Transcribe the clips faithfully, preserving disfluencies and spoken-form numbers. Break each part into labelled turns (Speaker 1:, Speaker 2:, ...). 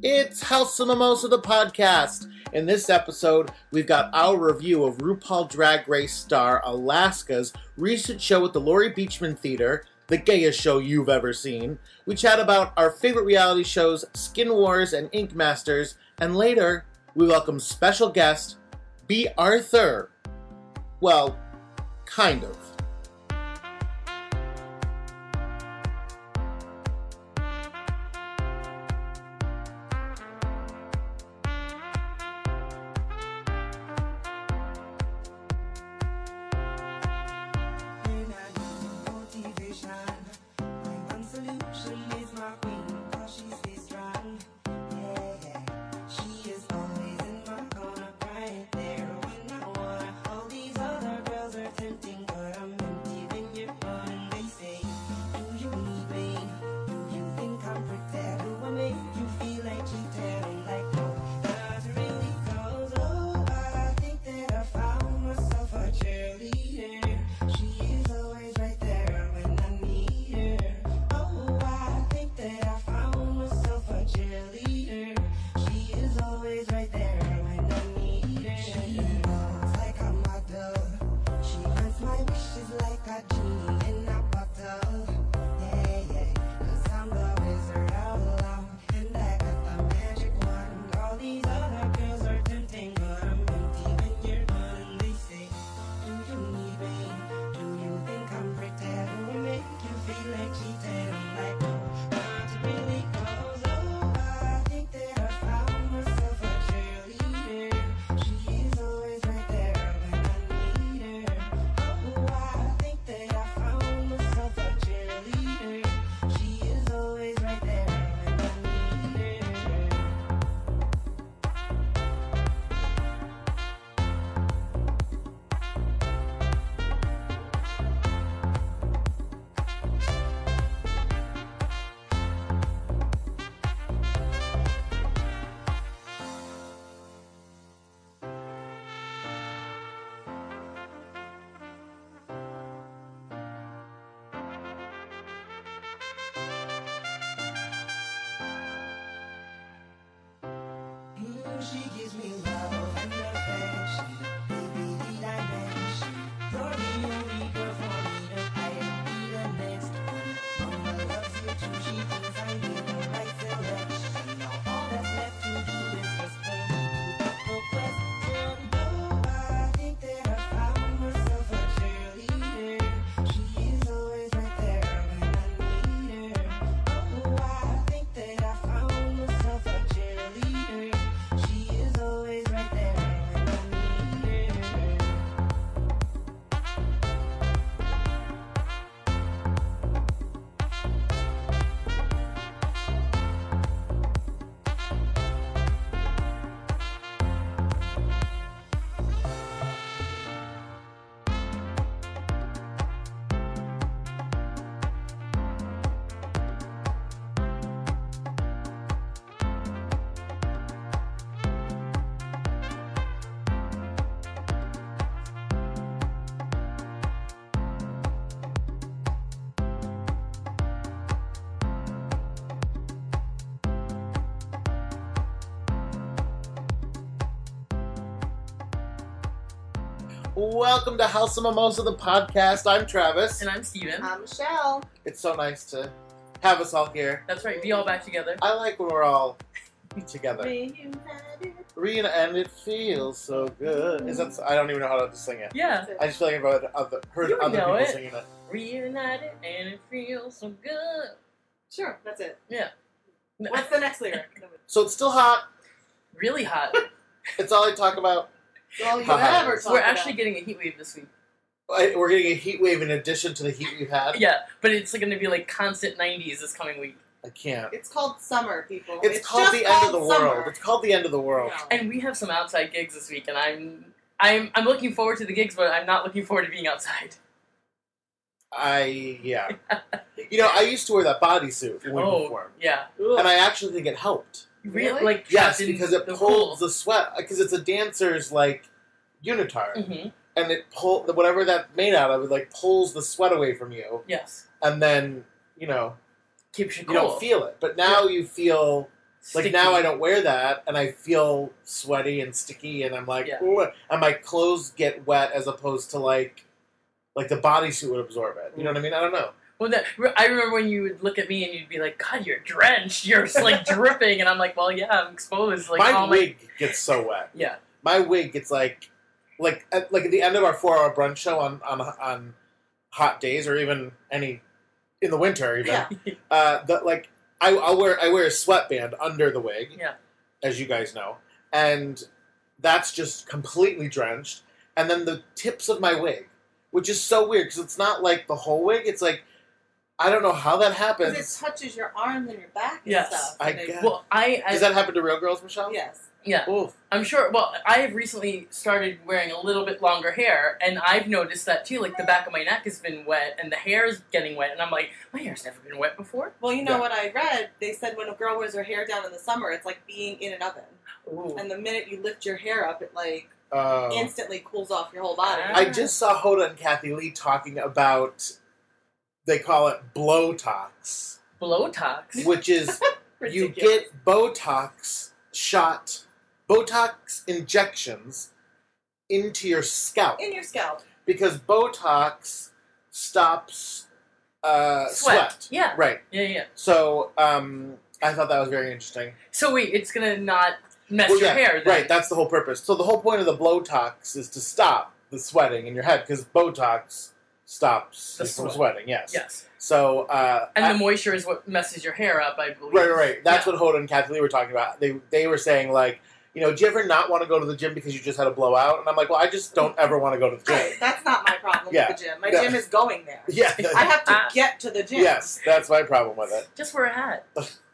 Speaker 1: It's House of Mimosa, the podcast. In this episode, we've got our review of RuPaul Drag Race star Alaska's recent show at the Laurie Beechman Theater, the gayest show you've ever seen. We chat about our favorite reality shows, Skin Wars and Ink Masters, and later, we welcome special guest, B. Arthur. Well, kind of.
Speaker 2: She gives me love and affection, baby, the dimension. You're the only girl for me to I be the next one. Mama loves you too, she thinks I made the right selection. Now all that's left to do is just for me to put the question. Oh, I think that I found myself a cheerleader. She is always right there when I need her. Oh, I think that I found myself a cheerleader. Always right there when I need her.
Speaker 1: Welcome to House of Mimosa, the podcast. I'm Travis.
Speaker 3: And I'm Steven.
Speaker 4: I'm Michelle.
Speaker 1: It's so nice to have us all here.
Speaker 3: That's right, be all back together.
Speaker 1: I like when we're all together.
Speaker 4: Reunited.
Speaker 1: Reun- and it feels so good. Is that? I don't even know how to sing it.
Speaker 3: Yeah.
Speaker 1: I just feel like I've other, heard
Speaker 3: You
Speaker 1: other
Speaker 3: know
Speaker 1: people
Speaker 3: it.
Speaker 1: singing it.
Speaker 3: Reunited and it feels so good.
Speaker 4: Sure, that's it.
Speaker 3: Yeah.
Speaker 4: What's the next lyric?
Speaker 1: So it's still hot.
Speaker 3: Really hot.
Speaker 1: It's all I talk about.
Speaker 4: It's all you
Speaker 1: How hot
Speaker 4: ever
Speaker 1: it is.
Speaker 4: talk
Speaker 3: We're
Speaker 4: about.
Speaker 3: actually getting a heat wave this week.
Speaker 1: I- We're getting a heat wave in addition to the heat we've had.
Speaker 3: Yeah, but it's going to be like constant nineties this coming week.
Speaker 1: I can't.
Speaker 4: It's called summer, people.
Speaker 1: It's, called
Speaker 4: just
Speaker 1: the end of
Speaker 4: called
Speaker 1: the
Speaker 4: summer.
Speaker 1: world. It's called the end of the world.
Speaker 4: No.
Speaker 3: And we have some outside gigs this week, and I'm I'm I'm looking forward to the gigs, but I'm not looking forward to being outside.
Speaker 1: I yeah. You know, I used to wear that bodysuit when we
Speaker 3: Oh,
Speaker 1: performed,
Speaker 3: yeah.
Speaker 1: and I actually think it helped.
Speaker 4: Really?
Speaker 3: Like
Speaker 1: Yes,
Speaker 3: trapped in
Speaker 1: because it
Speaker 3: the
Speaker 1: pulls the sweat. Because it's a dancer's like unitard,
Speaker 3: Mm-hmm.
Speaker 1: and it pull whatever that's made out of. It like pulls the sweat away from you,
Speaker 3: Yes.
Speaker 1: and then you know
Speaker 3: Keeps you
Speaker 1: you
Speaker 3: cool.
Speaker 1: don't feel it. But now you feel Like
Speaker 3: Sticky.
Speaker 1: now I don't wear that, and I feel sweaty and sticky, and I'm like,
Speaker 3: Yeah.
Speaker 1: "Ooh," and my clothes get wet as opposed to like, like the bodysuit would absorb it. You know what I mean? I don't know.
Speaker 3: Well, that, I remember when you would look at me and you'd be like, "God, you're drenched. You're like dripping," and I'm like, "Well, yeah, I'm exposed." Like
Speaker 1: my
Speaker 3: all
Speaker 1: wig gets so wet.
Speaker 3: Yeah.
Speaker 1: My wig gets like, like at, like at the end of our four-hour brunch show on on on hot days, or even any in the winter, even.
Speaker 4: Yeah.
Speaker 1: Uh, that like I I'll wear I wear a sweatband under the wig.
Speaker 3: Yeah.
Speaker 1: As you guys know, and that's just completely drenched. And then the tips of my wig, which is so weird because it's not like the whole wig. It's like I don't know how that happens.
Speaker 4: Because it touches your arms and your back and
Speaker 3: Yes.
Speaker 4: stuff.
Speaker 1: I
Speaker 4: and it-
Speaker 1: guess.
Speaker 3: Well, I, I
Speaker 1: Does that happen to real girls, Michelle?
Speaker 4: Yes.
Speaker 3: yeah,
Speaker 1: Oof.
Speaker 3: I'm sure. Well, I have recently started wearing a little bit longer hair, and I've noticed that too. Like the back of my neck has been wet, and the hair is getting wet, and I'm like, my hair's never been wet before.
Speaker 4: Well, you know
Speaker 1: Yeah.
Speaker 4: what I read? They said when a girl wears her hair down in the summer, it's like being in an oven.
Speaker 3: Ooh.
Speaker 4: And the minute you lift your hair up, it like
Speaker 1: Uh,
Speaker 4: instantly cools off your whole body.
Speaker 3: Ah.
Speaker 1: I just saw Hoda and Kathy Lee talking about. They call it Blowtox,
Speaker 3: Blowtox.
Speaker 1: which is you
Speaker 3: Ridiculous.
Speaker 1: get Botox shot, Botox injections into your scalp
Speaker 4: In your scalp.
Speaker 1: because Botox stops uh,
Speaker 3: Sweat.
Speaker 1: sweat.
Speaker 3: Yeah.
Speaker 1: Right.
Speaker 3: Yeah, yeah.
Speaker 1: So um, I thought that was very interesting.
Speaker 3: So wait, it's gonna not mess
Speaker 1: Well,
Speaker 3: your
Speaker 1: yeah,
Speaker 3: hair, then?
Speaker 1: right. That's the whole purpose. So the whole point of the Blowtox is to stop the sweating in your head because Botox stops
Speaker 3: The
Speaker 1: you from
Speaker 3: sweat.
Speaker 1: sweating. Yes.
Speaker 3: Yes.
Speaker 1: So uh,
Speaker 3: And
Speaker 1: I-
Speaker 3: the moisture is what messes your hair up, I believe.
Speaker 1: right, right, right. That's
Speaker 3: Yeah.
Speaker 1: what Hoda and Kathy Lee were talking about. They they were saying like, you know, do you ever not want to go to the gym because you just had a blowout? And I'm like, well, I just don't ever want to go to the gym.
Speaker 4: Hey, that's not my problem
Speaker 1: Yeah.
Speaker 4: with the gym. My
Speaker 1: Yeah.
Speaker 4: gym is going there.
Speaker 1: Yeah.
Speaker 4: I have to
Speaker 3: Ah.
Speaker 4: get to the gym.
Speaker 1: Yes, that's my problem with it.
Speaker 3: Just wear a hat.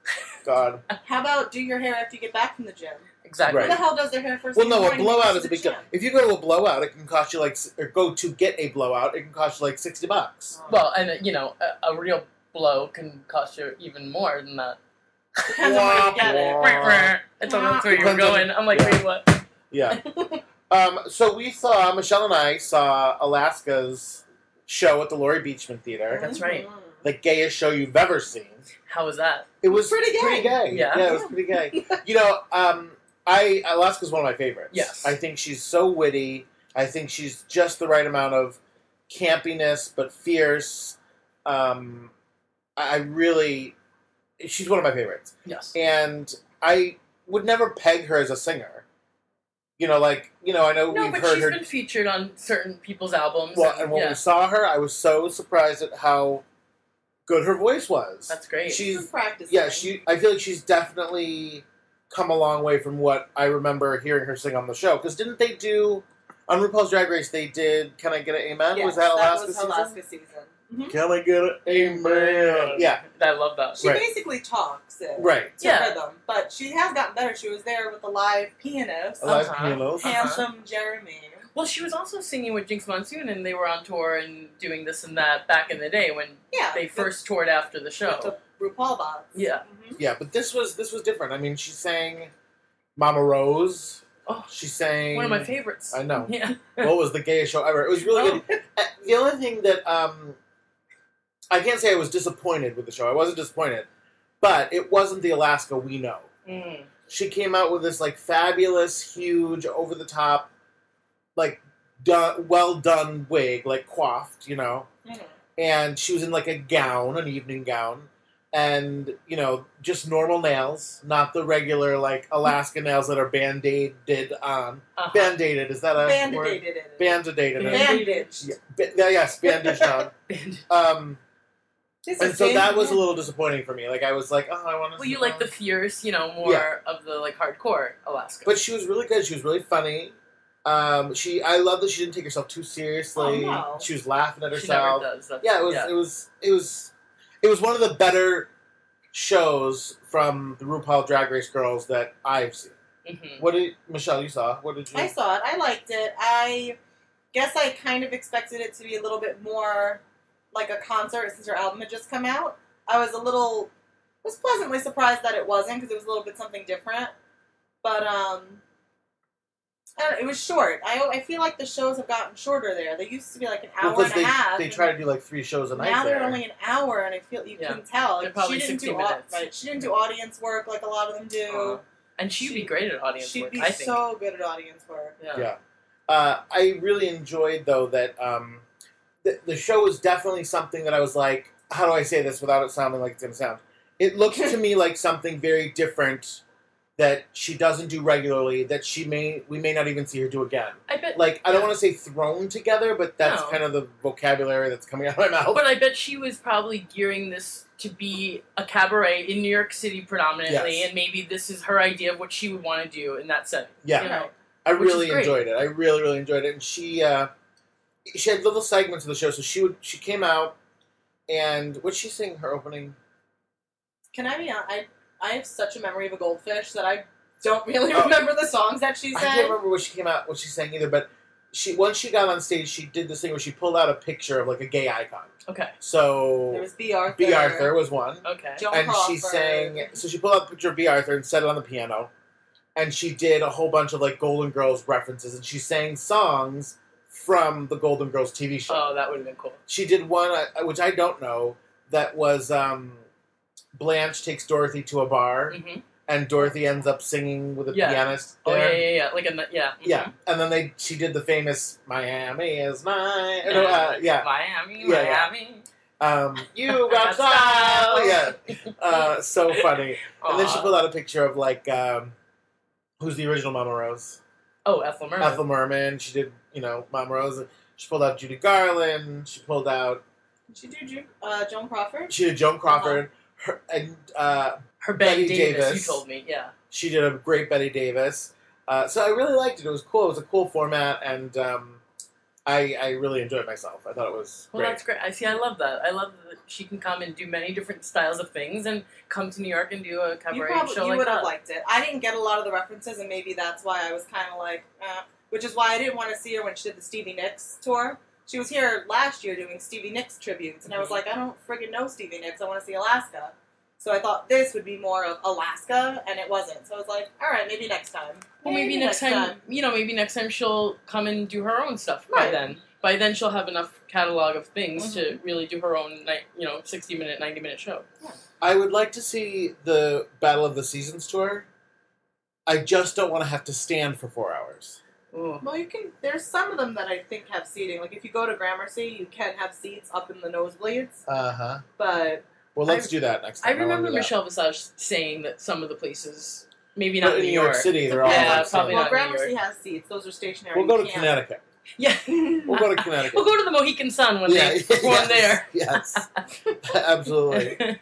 Speaker 1: God.
Speaker 4: How about do your hair after you get back from the gym?
Speaker 3: Exactly.
Speaker 1: Right.
Speaker 4: Who the hell does their hair first
Speaker 1: Well,
Speaker 4: thing in
Speaker 1: no,
Speaker 4: the
Speaker 1: a
Speaker 4: morning
Speaker 1: blowout
Speaker 4: goes
Speaker 1: is
Speaker 4: to
Speaker 1: a big
Speaker 4: the
Speaker 1: deal.
Speaker 4: gym?
Speaker 1: If you go to a blowout, it can cost you like, s- or go to get a blowout, it can cost you like sixty bucks.
Speaker 3: Well, and uh, you know, a, a real blow can cost you even more than that.
Speaker 4: Depends on where you get it.
Speaker 1: Wah.
Speaker 3: I thought that's where you were
Speaker 1: Depends on-
Speaker 3: going. I'm like,
Speaker 1: yeah.
Speaker 3: wait, what?
Speaker 1: Yeah. um, so we saw, Michelle and I saw Alaska's show at the Laurie Beachman Theater.
Speaker 3: That's right.
Speaker 4: Mhm.
Speaker 1: The gayest show you've ever seen.
Speaker 3: How was that?
Speaker 1: It was
Speaker 4: Pretty gay.
Speaker 1: Pretty gay.
Speaker 3: Yeah.
Speaker 1: it was pretty gay. You know, um, I Alaska's one of my favorites.
Speaker 3: Yes.
Speaker 1: I think she's so witty. I think she's just the right amount of campiness, but fierce. Um, I I really, she's one of my favorites,
Speaker 3: Yes.
Speaker 1: and I would never peg her as a singer. You know, like you know, I know
Speaker 3: No,
Speaker 1: we've
Speaker 3: but
Speaker 1: heard
Speaker 3: she's
Speaker 1: her.
Speaker 3: been featured on certain people's albums.
Speaker 1: Well,
Speaker 3: and,
Speaker 1: and when
Speaker 3: yeah,
Speaker 1: we saw her, I was so surprised at how good her voice was.
Speaker 3: that's great.
Speaker 1: She's
Speaker 4: She's practicing.
Speaker 1: Yeah, she. I feel like she's definitely come a long way from what I remember hearing her sing on the show. Because didn't they do on RuPaul's Drag Race? They did. Can I get an amen?
Speaker 4: Yes,
Speaker 1: was that Alaska
Speaker 4: was
Speaker 1: season?
Speaker 4: Alaska season. Mhm.
Speaker 1: Can I get an amen? Yeah,
Speaker 3: I love that.
Speaker 4: She
Speaker 1: Right.
Speaker 4: basically talks it
Speaker 1: right.
Speaker 4: to
Speaker 3: Yeah.
Speaker 4: rhythm, but she has gotten better. She was there with the live pianist,
Speaker 1: I like
Speaker 3: Uh-huh.
Speaker 1: pianos.
Speaker 3: Uh-huh.
Speaker 4: handsome Jeremy.
Speaker 3: Well, she was also singing with Jinx Monsoon, and they were on tour and doing this and that back in the day when
Speaker 4: Yeah,
Speaker 3: they first toured after the
Speaker 4: with
Speaker 3: show.
Speaker 4: the RuPaul bots.
Speaker 3: Yeah.
Speaker 4: Mhm.
Speaker 1: Yeah, but this was this was different. I mean, she sang Mama Rose.
Speaker 3: Oh,
Speaker 1: She sang
Speaker 3: one of my favorites.
Speaker 1: I know.
Speaker 3: Yeah.
Speaker 1: What was the gayest show ever? It was really
Speaker 3: Oh.
Speaker 1: good. Uh, The only thing that um, I can't say I was disappointed with the show. I wasn't disappointed, but it wasn't the Alaska we know.
Speaker 3: Mm.
Speaker 1: She came out with this like fabulous, huge, over the top, like done, well done wig, like coiffed, you know.
Speaker 4: Mhm.
Speaker 1: And she was in like a gown, an evening gown, and you know, just normal nails, not the regular like Alaska nails that are band-aided on.
Speaker 3: Uh-huh.
Speaker 1: Band-aided, is that a
Speaker 4: Bandaged
Speaker 1: word?
Speaker 4: it.
Speaker 1: Band-aided.
Speaker 3: Band-
Speaker 4: Bandaged.
Speaker 1: Yeah, ba- yeah, yes, bandaged on. Um,
Speaker 4: It's
Speaker 1: and
Speaker 4: a
Speaker 1: so
Speaker 4: thing.
Speaker 1: that was a little disappointing for me. Like I was like, oh, I want to.
Speaker 3: Well, you like the fierce, you know, more
Speaker 1: Yeah.
Speaker 3: of the like hardcore Alaska.
Speaker 1: But she was really good. She was really funny. Um, she, I love that she didn't take herself too seriously.
Speaker 4: Oh, no.
Speaker 1: She was laughing at
Speaker 3: she never
Speaker 1: herself.
Speaker 3: does. That's,
Speaker 1: Yeah, it was, it was, it was, it was one of the better shows from the RuPaul Drag Race girls that I've seen.
Speaker 3: Mhm.
Speaker 1: What did Michelle? You saw? What did you?
Speaker 4: I saw it. I liked it. I guess I kind of expected it to be a little bit more like a concert since her album had just come out. I was a little, was pleasantly surprised that it wasn't because it was a little bit something different. But um, I don't know, it was short. I I feel like the shows have gotten shorter there. They used to be like an hour
Speaker 1: Well,
Speaker 4: and
Speaker 1: they
Speaker 4: a half.
Speaker 1: they
Speaker 4: and
Speaker 1: try to do like three shows a night.
Speaker 4: now they're
Speaker 1: there.
Speaker 4: only an hour, and I feel you
Speaker 3: Yeah.
Speaker 4: can tell.
Speaker 3: They're
Speaker 4: Like,
Speaker 3: probably
Speaker 4: she didn't
Speaker 3: sixty
Speaker 4: do au-
Speaker 3: minutes.
Speaker 4: right. She didn't do audience work like a lot of them do.
Speaker 3: Uh, and she'd be
Speaker 4: She-
Speaker 3: great at audience
Speaker 4: She'd
Speaker 3: work,
Speaker 4: be
Speaker 3: I think.
Speaker 4: so good at audience work.
Speaker 3: yeah.
Speaker 1: Yeah. Uh, I really enjoyed, though, that um, the, the show was definitely something that I was like, how do I say this without it sounding like it's going to sound? It looks to me like something very different that she doesn't do regularly, that she may we may not even see her do again.
Speaker 3: I bet.
Speaker 1: Like, I don't
Speaker 3: yeah.
Speaker 1: want to say thrown together, but that's
Speaker 3: No.
Speaker 1: kind of the vocabulary that's coming out of my mouth.
Speaker 3: But I bet she was probably gearing this to be a cabaret in New York City predominantly,
Speaker 1: Yes.
Speaker 3: and maybe this is her idea of what she would want to do in that setting.
Speaker 1: Yeah.
Speaker 3: You know?
Speaker 1: I
Speaker 3: Which is
Speaker 1: really
Speaker 3: great.
Speaker 1: enjoyed it. I really, really enjoyed it. And she, uh, she had little segments of the show. So she would, she came out, and what'd she sing her opening?
Speaker 4: Can I be honest? I I have such a memory of a goldfish that I don't really
Speaker 1: Oh.
Speaker 4: remember the songs that she
Speaker 1: I
Speaker 4: sang.
Speaker 1: can't remember what she came out, what she sang either. But she, once she got on stage, she did this thing where she pulled out a picture of like a gay icon.
Speaker 3: Okay.
Speaker 1: So
Speaker 4: There was B. Arthur.
Speaker 1: B. Arthur was one,
Speaker 3: Okay.
Speaker 4: Joan
Speaker 1: and
Speaker 4: Crawford.
Speaker 1: she sang. So she pulled out the picture of B. Arthur and set it on the piano, and she did a whole bunch of like Golden Girls references, and she sang songs from the Golden Girls T V show.
Speaker 3: Oh, that would have been cool.
Speaker 1: She did one, uh, which I don't know, that was um, Blanche takes Dorothy to a bar,
Speaker 3: hmm
Speaker 1: and Dorothy ends up singing with a
Speaker 3: Yeah.
Speaker 1: pianist
Speaker 3: Oh yeah,
Speaker 1: there.
Speaker 3: yeah, yeah. Like a yeah. mhm.
Speaker 1: Yeah, and then they she did the famous "Miami is mine." No, uh, yeah,
Speaker 3: Miami,
Speaker 1: Yeah, yeah.
Speaker 3: Miami.
Speaker 1: um, you got
Speaker 3: Got
Speaker 1: style.
Speaker 3: style.
Speaker 1: Yeah, uh, so funny. And then she
Speaker 3: Aw.
Speaker 1: pulled out a picture of like um, who's the original Mama Rose?
Speaker 3: Oh, Ethel Merman.
Speaker 1: Ethel Merman. She did, you know, Mama Rose. She pulled out Judy Garland. She pulled out.
Speaker 4: Did she do Ju- uh, Joan Crawford?
Speaker 1: She did Joan Crawford. Her, and uh,
Speaker 3: Her Betty,
Speaker 1: Betty
Speaker 3: Davis,
Speaker 1: Davis.
Speaker 3: You told me, yeah.
Speaker 1: she did a great Betty Davis. Uh, so I really liked it. It was cool. It was a cool format, and um, I, I really enjoyed myself. I thought it was
Speaker 3: Well,
Speaker 1: great.
Speaker 3: that's great. I see. I love that. I love that she can come and do many different styles of things, and come to New York and do a
Speaker 4: You
Speaker 3: cabaret
Speaker 4: probably
Speaker 3: show
Speaker 4: you
Speaker 3: like
Speaker 4: would have
Speaker 3: that.
Speaker 4: liked it. I didn't get a lot of the references, and maybe that's why I was kind of like, eh. Which is why I didn't want to see her when she did the Stevie Nicks tour. She was here last year doing Stevie Nicks tributes, and I was
Speaker 3: Mhm.
Speaker 4: like, I don't friggin' know Stevie Nicks. I want to see Alaska. So I thought this would be more of Alaska, and it wasn't. So I was like, all right, maybe next time.
Speaker 3: Well, maybe, next time, you know, maybe next time she'll come and do her own stuff. By
Speaker 4: Right.
Speaker 3: then, by then she'll have enough catalog of things to
Speaker 4: Mhm.
Speaker 3: really do her own, night, you know, sixty minute, ninety minute show.
Speaker 1: I would like to see the Battle of the Seasons tour. I just don't want to have to stand for four hours.
Speaker 3: Ooh.
Speaker 4: Well, you can. There's some of them that I think have seating. Like if you go to Gramercy, you can have seats up in the nosebleeds.
Speaker 1: Uh huh.
Speaker 4: But
Speaker 1: Well, let's
Speaker 3: I-
Speaker 1: do that next
Speaker 3: I
Speaker 1: time. wanna
Speaker 3: remember
Speaker 1: do that.
Speaker 3: Michelle Visage saying that some of the places, maybe
Speaker 1: But
Speaker 3: not
Speaker 1: in New York City, they're all
Speaker 3: Yeah,
Speaker 1: like
Speaker 3: probably
Speaker 4: well,
Speaker 3: not in New
Speaker 4: Gramercy
Speaker 3: York.
Speaker 4: has seats. Those are stationary.
Speaker 1: We'll go to
Speaker 4: You can't-
Speaker 1: Connecticut.
Speaker 3: Yeah.
Speaker 1: We'll go to Connecticut.
Speaker 3: We'll go to the Mohican Sun when they perform
Speaker 1: yes,
Speaker 3: there.
Speaker 1: Yes, absolutely.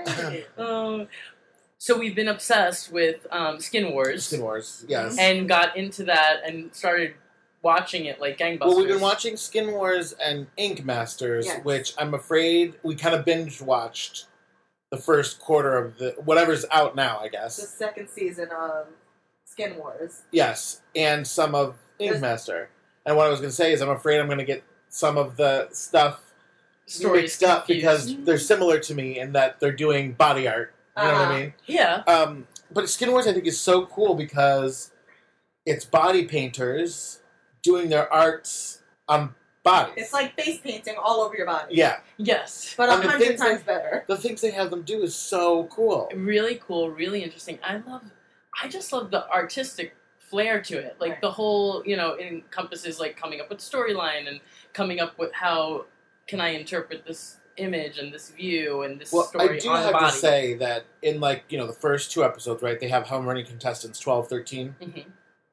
Speaker 3: um, so we've been obsessed with um, Skin Wars,
Speaker 1: Skin Wars, yes.
Speaker 3: and got into that and started watching it like gangbusters.
Speaker 1: Well, we've been watching Skin Wars and Ink Masters,
Speaker 4: Yes.
Speaker 1: which I'm afraid we kind of binge watched the first quarter of the whatever's out now, I
Speaker 4: The
Speaker 1: guess.
Speaker 4: second season of Skin Wars.
Speaker 1: Yes, and some of Ink
Speaker 4: There's-
Speaker 1: Master. And what I was going to say is, I'm afraid I'm going to get some of the stuff
Speaker 3: Stories
Speaker 1: mixed up because
Speaker 3: confused.
Speaker 1: they're similar to me in that they're doing body art. You know what
Speaker 4: Uh-huh.
Speaker 1: I mean?
Speaker 3: Yeah,
Speaker 1: Um, but Skin Wars, I think, is so cool because it's body painters doing their arts on bodies.
Speaker 4: It's like face painting all over your body.
Speaker 1: Yeah.
Speaker 3: yes.
Speaker 4: But a
Speaker 1: And the
Speaker 4: hundred
Speaker 1: things
Speaker 4: times
Speaker 1: that-
Speaker 4: better.
Speaker 1: The things they have them do is so cool.
Speaker 3: Really cool, really interesting. I love, I just love the artistic flair to it. Like
Speaker 4: Right.
Speaker 3: the whole, you know, it encompasses like coming up with storyline and coming up with how can I interpret this image and this view and this
Speaker 1: Well,
Speaker 3: story
Speaker 1: I do
Speaker 3: on
Speaker 1: have
Speaker 3: body.
Speaker 1: to say that in, like, you know, the first two episodes, right, they have how many contestants? twelve, thirteen?
Speaker 3: Mhm.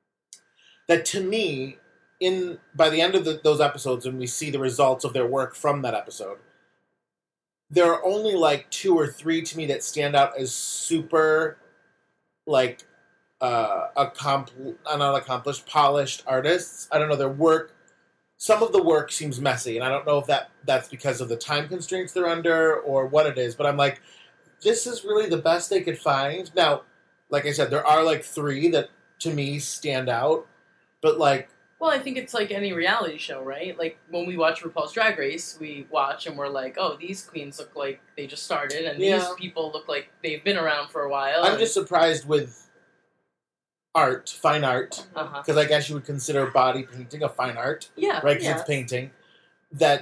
Speaker 1: That to me, in by the end of the, those episodes, when we see the results of their work from that episode, there are only like two or three to me that stand out as super, like, uh, accompl- not accomplished, polished artists. I don't know, their work, some of the work seems messy, and I don't know if that that's because of the time constraints they're under or what it is, but I'm like, this is really the best they could find. Now, like I said, there are like three that to me stand out, but like,
Speaker 3: Well, I think it's like any reality show, right? Like when we watch RuPaul's Drag Race, we watch and we're like, oh, these queens look like they just started, and
Speaker 1: Yeah.
Speaker 3: these people look like they've been around for a while.
Speaker 1: I'm
Speaker 3: and-
Speaker 1: just surprised with art, fine art,
Speaker 3: Uh-huh.
Speaker 1: because I guess you would consider body painting a fine art,
Speaker 3: Yeah.
Speaker 1: right? Because
Speaker 4: Yes.
Speaker 1: it's painting. That,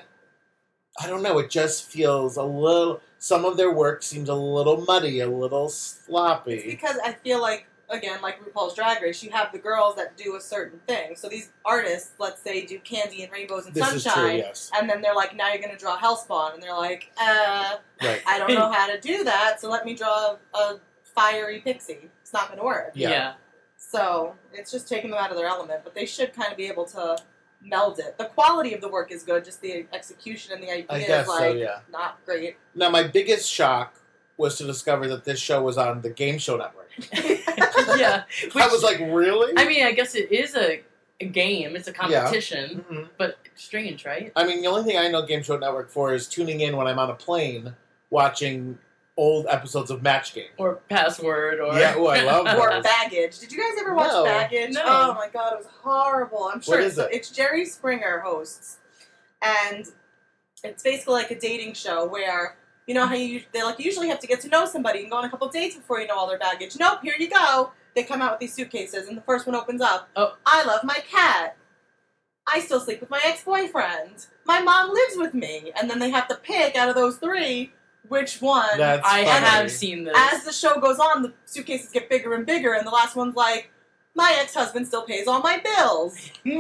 Speaker 1: I don't know, it just feels a little, some of their work seems a little muddy, a little sloppy.
Speaker 4: It's because I feel like, again, like RuPaul's Drag Race, you have the girls that do a certain thing. So these artists, let's say, do candy and rainbows and
Speaker 1: this is
Speaker 4: sunshine,
Speaker 1: true, yes.
Speaker 4: and then they're like, now you're going to draw Hellspawn. And they're like, uh,
Speaker 1: Right.
Speaker 4: I don't know how to do that, so let me draw a, a fiery pixie. It's not going to work.
Speaker 1: Yeah.
Speaker 3: Yeah.
Speaker 4: So it's just taking them out of their element, but they should kind of be able to meld it. The quality of the work is good, just the execution and the idea
Speaker 1: I guess
Speaker 4: is like
Speaker 1: so, yeah.
Speaker 4: not great.
Speaker 1: Now, my biggest shock was to discover that this show was on the Game Show Network.
Speaker 3: yeah.
Speaker 1: I was like, really?
Speaker 3: I mean, I guess it is a, a game. It's a competition,
Speaker 1: Mhm.
Speaker 3: but strange, right?
Speaker 1: I mean, the only thing I know Game Show Network for is tuning in when I'm on a plane watching old episodes of Match Game.
Speaker 3: Or password, or
Speaker 1: Yeah, oh, I love
Speaker 4: Or
Speaker 1: those.
Speaker 4: Baggage. Did you guys ever watch
Speaker 1: No.
Speaker 4: Baggage?
Speaker 3: No.
Speaker 4: Oh my god, it was horrible. I'm sure
Speaker 1: What
Speaker 4: it's,
Speaker 1: is it?
Speaker 4: it's Jerry Springer hosts, and it's basically like a dating show where you know how you they like usually have to get to know somebody and go on a couple dates before you know all their baggage. Nope, here you go. They come out with these suitcases, and the first one opens up.
Speaker 3: Oh.
Speaker 4: I love my cat. I still sleep with my ex-boyfriend. My mom lives with me, and then they have to pick out of those three which one.
Speaker 1: That's
Speaker 3: I
Speaker 1: funny.
Speaker 3: have seen this.
Speaker 4: As the show goes on, the suitcases get bigger and bigger, and the last one's like, my ex-husband still pays all my bills.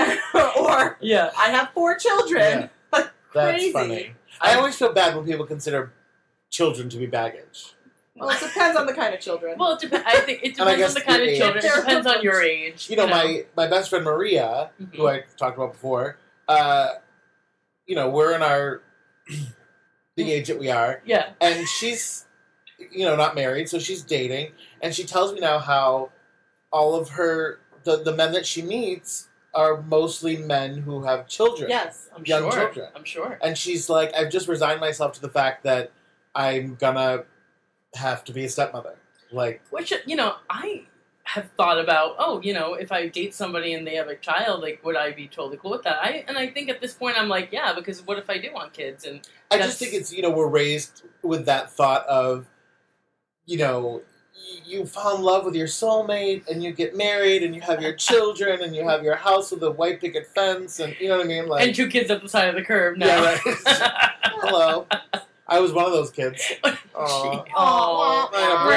Speaker 4: Or,
Speaker 3: yeah.
Speaker 4: I have four children.
Speaker 1: That's
Speaker 4: Crazy.
Speaker 1: funny. I always feel bad when people consider children to be baggage.
Speaker 4: Well, it depends on the kind of children.
Speaker 3: Well, it dep- I think it
Speaker 1: And I
Speaker 3: depends
Speaker 1: guess
Speaker 3: on the kind
Speaker 1: your
Speaker 3: of
Speaker 1: age.
Speaker 3: children. It
Speaker 4: They're
Speaker 3: depends on
Speaker 4: hoodlums.
Speaker 3: your age.
Speaker 1: You know, my, my best friend Maria,
Speaker 3: Mhm.
Speaker 1: who I talked about before, uh, you know, we're in our, the age that we are,
Speaker 3: Yeah.
Speaker 1: and she's, you know, not married, so she's dating, and she tells me now how all of her, the, the men that she meets are mostly men who have children.
Speaker 4: yes.
Speaker 3: I'm
Speaker 1: Young
Speaker 3: sure.
Speaker 1: children.
Speaker 3: I'm sure.
Speaker 1: And she's like, I've just resigned myself to the fact that I'm gonna have to be a stepmother. Like,
Speaker 3: Which, you know, I have thought about, oh, you know, if I date somebody and they have a child, like, would I be totally cool with that? I And I think at this point I'm like, yeah, because what if I do want kids? And
Speaker 1: I
Speaker 3: That's-
Speaker 1: just think it's, you know, we're raised with that thought of, you know, y- you fall in love with your soulmate and you get married and you have your children and you have your house with a white picket fence and, you know what I mean? Like,
Speaker 3: and two kids at the side of the curb now.
Speaker 1: yeah, right. Hello. I was one of those kids. Aw.
Speaker 3: Gee.
Speaker 4: Aw.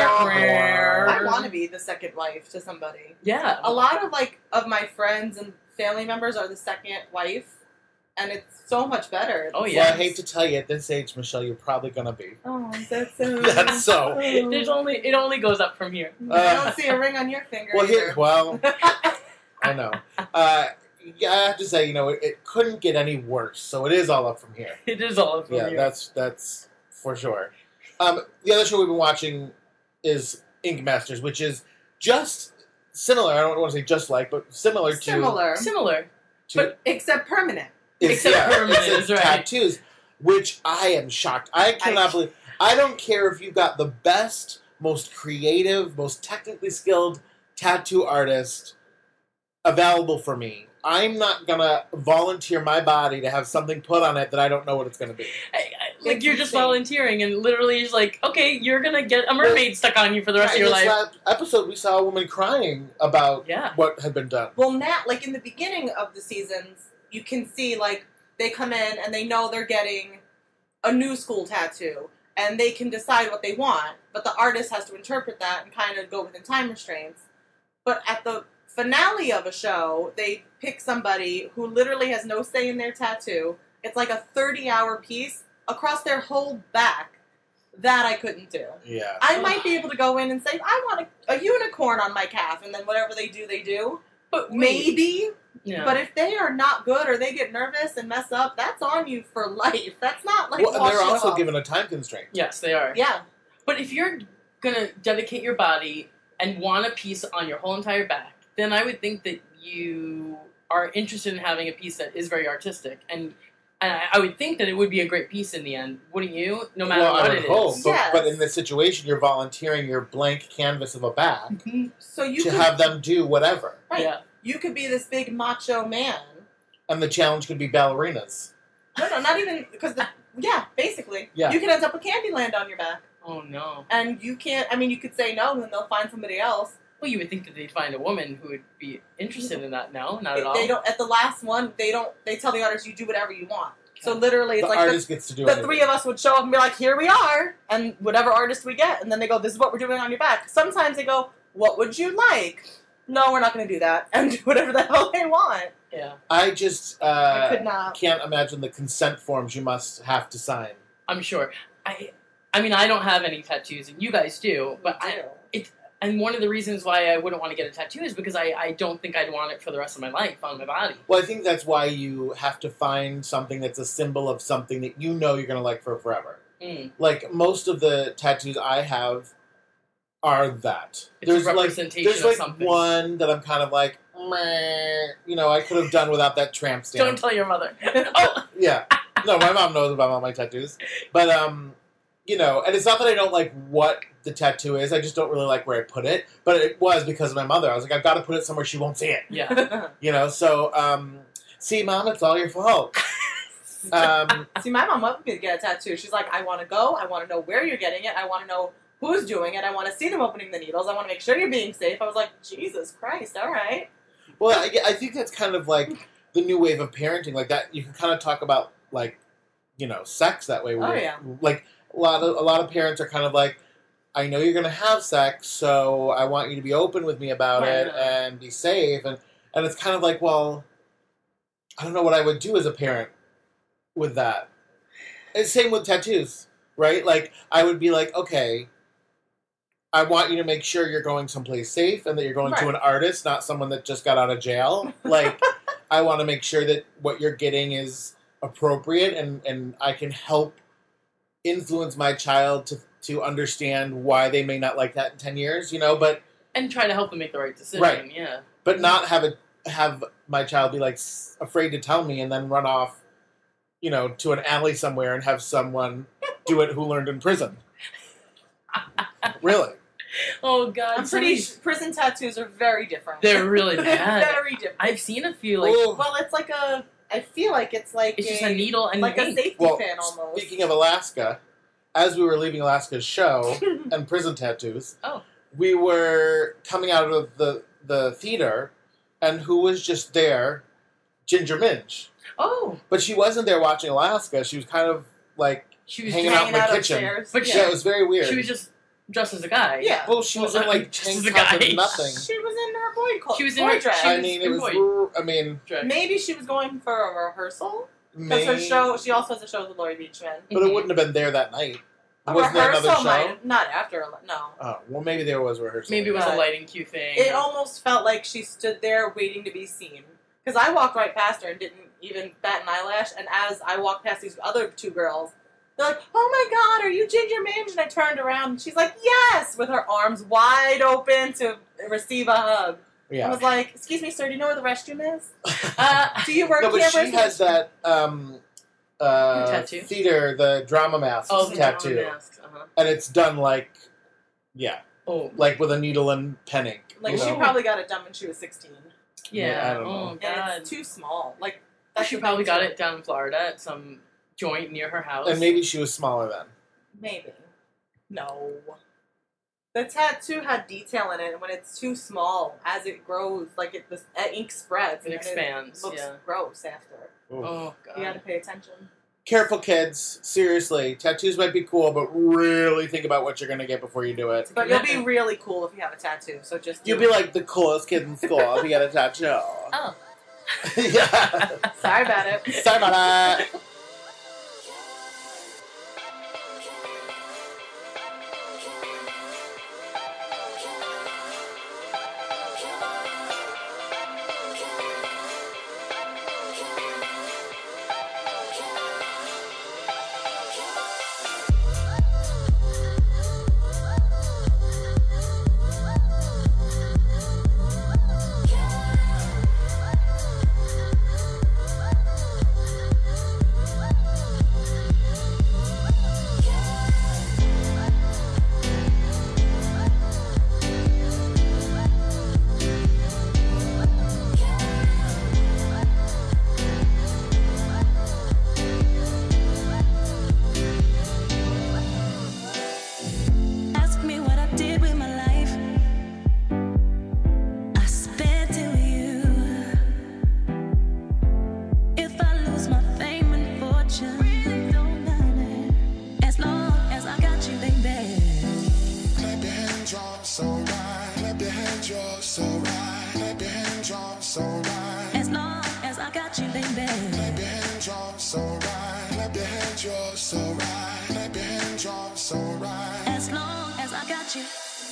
Speaker 1: Aw.
Speaker 4: I want to be the second wife to somebody.
Speaker 3: Yeah.
Speaker 4: A lot of, like, of my friends and family members are the second wife, and it's so much better.
Speaker 3: Oh,
Speaker 1: Well,
Speaker 3: yeah.
Speaker 1: I hate to tell you, at this age, Michelle, you're probably gonna be.
Speaker 4: Oh, that's so...
Speaker 1: That's so.
Speaker 3: It, there's only it only goes up from here.
Speaker 4: I don't see a ring on your finger
Speaker 1: Well, here,
Speaker 4: either.
Speaker 1: well, I know. Uh, yeah, I have to say, you know, it, it couldn't get any worse. So it is all up from here.
Speaker 3: It is all up from
Speaker 1: Yeah,
Speaker 3: here.
Speaker 1: that's that's for sure. Um, the other show we've been watching is Ink Masters, which is just similar. I don't want to say just like, but similar to
Speaker 4: Similar,
Speaker 3: similar.
Speaker 1: to
Speaker 3: but-
Speaker 4: except permanent.
Speaker 1: it's,
Speaker 3: except
Speaker 1: yeah,
Speaker 3: permanent
Speaker 1: it's
Speaker 3: is right.
Speaker 1: tattoos, which I am shocked. I cannot
Speaker 4: I-
Speaker 1: believe. I don't care if you've got the best, most creative, most technically skilled tattoo artist available for me. I'm not gonna volunteer my body to have something put on it that I don't know what it's gonna be.
Speaker 3: I, I, like
Speaker 4: It's
Speaker 3: you're just
Speaker 4: insane.
Speaker 3: volunteering, and literally, it's like, okay, you're gonna get a mermaid stuck on you for the rest
Speaker 1: In
Speaker 3: of your
Speaker 1: this
Speaker 3: life.
Speaker 1: last episode, we saw a woman crying about
Speaker 3: Yeah.
Speaker 1: what had been done.
Speaker 4: Well, now, like in the beginning of the seasons, you can see like they come in and they know they're getting a new school tattoo, and they can decide what they want, but the artist has to interpret that and kind of go within time restraints. But at the finale of a show, they pick somebody who literally has no say in their tattoo. It's like a thirty-hour piece across their whole back. That I couldn't do.
Speaker 1: Yeah.
Speaker 4: I might be able to go in and say, I want a, a unicorn on my calf, and then whatever they do, they do.
Speaker 3: But wait,
Speaker 4: Maybe.
Speaker 3: yeah.
Speaker 4: But if they are not good or they get nervous and mess up, that's on you for life. That's not like
Speaker 1: Well, and they're
Speaker 4: wash it
Speaker 1: also
Speaker 4: off.
Speaker 1: given a time constraint.
Speaker 3: yes, they are.
Speaker 4: Yeah.
Speaker 3: But if you're gonna dedicate your body and want a piece on your whole entire back, then I would think that you are interested in having a piece that is very artistic, and and I, I would think that it would be a great piece in the end, wouldn't you? No matter
Speaker 1: well,
Speaker 3: what
Speaker 1: I would
Speaker 3: it is.
Speaker 1: hope, but,
Speaker 4: Yes.
Speaker 1: but in this situation, you're volunteering your blank canvas of a back
Speaker 4: So you
Speaker 1: to
Speaker 4: could
Speaker 1: have them do whatever.
Speaker 4: right.
Speaker 3: Yeah.
Speaker 4: You could be this big macho man.
Speaker 1: And the challenge could be ballerinas.
Speaker 4: No, no, not even because the yeah, basically.
Speaker 1: Yeah.
Speaker 4: You could end up with Candyland on your back.
Speaker 3: Oh no.
Speaker 4: And you can't I mean you could say no and then they'll find somebody else.
Speaker 3: Well, you would think that they'd find a woman who would be interested in that. No, not
Speaker 4: They,
Speaker 3: at all.
Speaker 4: they don't. At the last one, they don't. They tell the artist, "You do whatever you want." So literally, it's
Speaker 1: The
Speaker 4: like
Speaker 1: artist
Speaker 4: the,
Speaker 1: gets to do
Speaker 4: the
Speaker 1: anything.
Speaker 4: three of us would show up and be like, "Here we are," and whatever artist we get, and then they go, "This is what we're doing on your back." Sometimes they go, "What would you like?" No, we're not going to do that, and do whatever the hell they want.
Speaker 3: Yeah,
Speaker 1: I just
Speaker 4: I
Speaker 1: uh,
Speaker 4: could not.
Speaker 1: can't imagine the consent forms you must have to sign.
Speaker 3: I'm sure. I, I mean, I don't have any tattoos, and you guys do. But I, and one of the reasons why I wouldn't want to get a tattoo is because I, I don't think I'd want it for the rest of my life on my body.
Speaker 1: Well, I think that's why you have to find something that's a symbol of something that you know you're going to like for forever.
Speaker 3: Mm.
Speaker 1: Like, most of the tattoos I have are that.
Speaker 3: It's a
Speaker 1: there's like,
Speaker 3: representation
Speaker 1: there's
Speaker 3: of
Speaker 1: like
Speaker 3: something.
Speaker 1: one that I'm kind of like, meh, you know, I could have done without that tramp stamp.
Speaker 3: Don't tell your mother. Oh,
Speaker 1: Yeah. No, my mom knows about all my tattoos. But, um, you know, and it's not that I don't like what the tattoo is, I just don't really like where I put it. But it was because of my mother. I was like, I've got to put it somewhere she won't see it.
Speaker 3: yeah.
Speaker 1: You know, so, um, see, Mom, it's all your fault. Um,
Speaker 4: See, my mom wanted me to get a tattoo. She's like, I want to go. I want to know where you're getting it. I want to know who's doing it. I want to see them opening the needles. I want to make sure you're being safe. I was like, Jesus Christ, all right.
Speaker 1: well, I, I think that's kind of like the new wave of parenting. Like that, you can kind of talk about, like, you know, sex that way.
Speaker 4: Oh,
Speaker 1: where,
Speaker 4: yeah.
Speaker 1: Like, a lot of, a lot of parents are kind of like, I know you're going to have sex, so I want you to be open with me about
Speaker 3: Right.
Speaker 1: it and be safe. And, and it's kind of like, well, I don't know what I would do as a parent with that. And same with tattoos, right? Like, I would be like, okay, I want you to make sure you're going someplace safe and that you're going to
Speaker 4: Right.
Speaker 1: an artist, not someone that just got out of jail. Like, I want to make sure that what you're getting is appropriate and, and I can help influence my child to, to understand why they may not like that in ten years, you know, but
Speaker 3: And try to help them make the right decision.
Speaker 1: Right.
Speaker 3: Yeah.
Speaker 1: but not have it have my child be like s- afraid to tell me and then run off, you know, to an alley somewhere and have someone do it who learned in prison. Really?
Speaker 3: Oh God.
Speaker 4: I'm
Speaker 3: some of
Speaker 4: pretty
Speaker 3: these-
Speaker 4: sure prison tattoos are very different.
Speaker 3: They're really bad.
Speaker 4: very different.
Speaker 3: I've seen a few. Like
Speaker 1: Ooh.
Speaker 4: Well, it's like a. I feel like it's like
Speaker 3: it's just a needle and
Speaker 4: like a
Speaker 3: ink.
Speaker 4: safety
Speaker 1: Well,
Speaker 4: pin almost.
Speaker 1: speaking of Alaska, as we were leaving Alaska's show and prison tattoos,
Speaker 3: Oh.
Speaker 1: we were coming out of the, the theater, and who was just there? Ginger Minge.
Speaker 3: Oh,
Speaker 1: But she wasn't there watching Alaska. She was kind of like,
Speaker 3: she was
Speaker 1: Hanging
Speaker 3: just,
Speaker 1: out in the kitchen.
Speaker 4: upstairs.
Speaker 3: But
Speaker 1: yeah,
Speaker 3: she-
Speaker 1: it was very weird.
Speaker 3: she was just dressed as a guy.
Speaker 4: Yeah.
Speaker 1: well, she was
Speaker 3: Well,
Speaker 1: in like
Speaker 3: just
Speaker 1: tank
Speaker 3: as a
Speaker 1: top
Speaker 3: guy.
Speaker 1: and nothing.
Speaker 4: She was in her boy clothes.
Speaker 3: She was in
Speaker 4: boy
Speaker 3: her-
Speaker 4: dress.
Speaker 3: she
Speaker 1: I
Speaker 3: was
Speaker 1: mean, it
Speaker 3: in
Speaker 1: was.
Speaker 3: boy-
Speaker 1: I mean,
Speaker 3: Drag.
Speaker 4: Maybe she was going for a rehearsal because
Speaker 1: maybe,
Speaker 4: her show. She also has a show with Laurie Beachman.
Speaker 1: but it wouldn't have been there that night.
Speaker 4: A
Speaker 1: Wasn't there
Speaker 4: rehearsal
Speaker 1: another show?
Speaker 4: might not after. No.
Speaker 1: Oh, well, maybe there was a rehearsal.
Speaker 3: Maybe it was a
Speaker 4: But
Speaker 3: lighting cue thing.
Speaker 4: It almost felt like she stood there waiting to be seen. Because I walked right past her and didn't even bat an eyelash. And as I walked past these other two girls, they're like, "Oh my God, are you Ginger Minge?" And I turned around and she's like, "Yes," with her arms wide open to receive a hug. I
Speaker 1: Yeah.
Speaker 4: was like, "Excuse me, sir, do you know where the restroom is? Uh, do you work
Speaker 1: No, but
Speaker 4: here?
Speaker 1: she
Speaker 4: Where's the
Speaker 1: has
Speaker 4: restroom?"
Speaker 1: that um, uh,
Speaker 3: Tattoo?
Speaker 1: theater, the drama mask
Speaker 3: oh, the
Speaker 1: tattoo,
Speaker 3: masks. Uh-huh.
Speaker 1: and it's done like, yeah,
Speaker 3: Oh,
Speaker 1: like with a needle and pen ink.
Speaker 4: Like,
Speaker 1: you
Speaker 4: she
Speaker 1: know?
Speaker 4: probably got it done when she was sixteen.
Speaker 3: yeah.
Speaker 1: I don't know.
Speaker 3: Oh
Speaker 4: And
Speaker 3: God.
Speaker 4: it's too small. Like,
Speaker 3: She
Speaker 4: the
Speaker 3: probably
Speaker 4: thing,
Speaker 3: got
Speaker 4: too.
Speaker 3: it down in Florida at some joint near her house.
Speaker 1: And maybe she was smaller then.
Speaker 4: Maybe. No. The tattoo had detail in it, and when it's too small, as it grows, like it, the uh, ink spreads.
Speaker 3: It
Speaker 4: and
Speaker 3: expands,
Speaker 4: It looks
Speaker 3: yeah.
Speaker 4: gross after.
Speaker 1: Ooh.
Speaker 3: Oh God.
Speaker 4: You gotta pay attention.
Speaker 1: Careful, kids. Seriously, tattoos might be cool, but really think about what you're going to get before you do it.
Speaker 4: But you'll be really cool if you have a tattoo, so just do
Speaker 1: You'll be
Speaker 4: it.
Speaker 1: like the coolest kid in school if you get a tattoo.
Speaker 3: Oh.
Speaker 1: Yeah.
Speaker 4: Sorry about it.
Speaker 1: Sorry about that.
Speaker 2: bed.
Speaker 5: Clap your hands, you're so right. Clap your hands, you're so right. Clap your hands, you're so right.
Speaker 2: As long as I got you.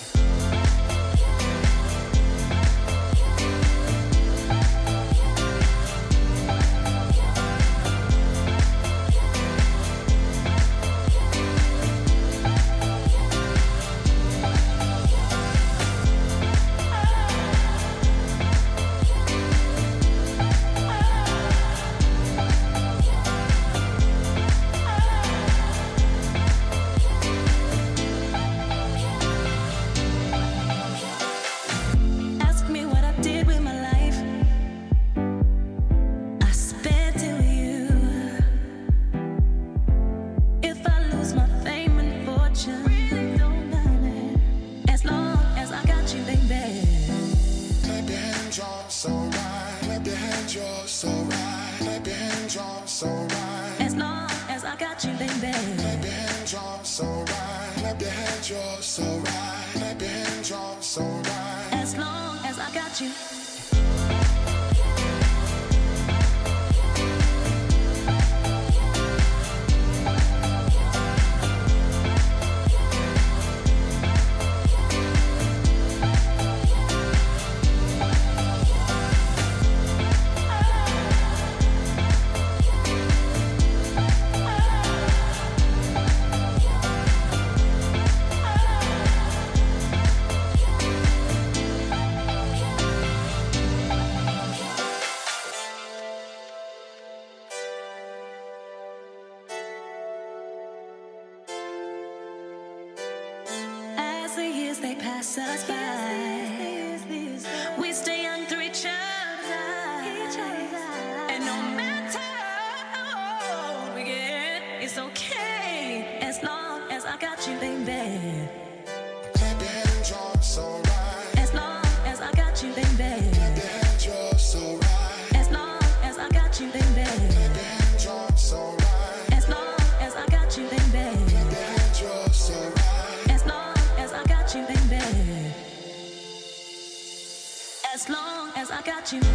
Speaker 2: Ask me what I did with my life. I spent it with you. If I lose my fame and fortune, really don't matter. As long as I got you, baby.
Speaker 5: Clap your hands, you're so right. Clap your hands, you're so right. Clap your hands, you're so right.
Speaker 2: As long as I got you, baby.
Speaker 5: Clap your hands, you're so right. Clap your hands, you're so right. Clap your hands, you're so right.
Speaker 2: As long as I got you. As the years they pass us by, we stay young through each other's eyes. And no matter how old we get, it's okay as long as I got you, baby.
Speaker 5: Clap your hands, you're so right.
Speaker 2: As long as I got you, baby.
Speaker 5: Clap your hands, you're so right.
Speaker 2: As long as I got you, baby.
Speaker 5: Clap your hands, you're so right.
Speaker 2: As long as I got you, baby.
Speaker 5: Clap your hands, you're so right.
Speaker 2: As long as I got you, baby. As long as I got you.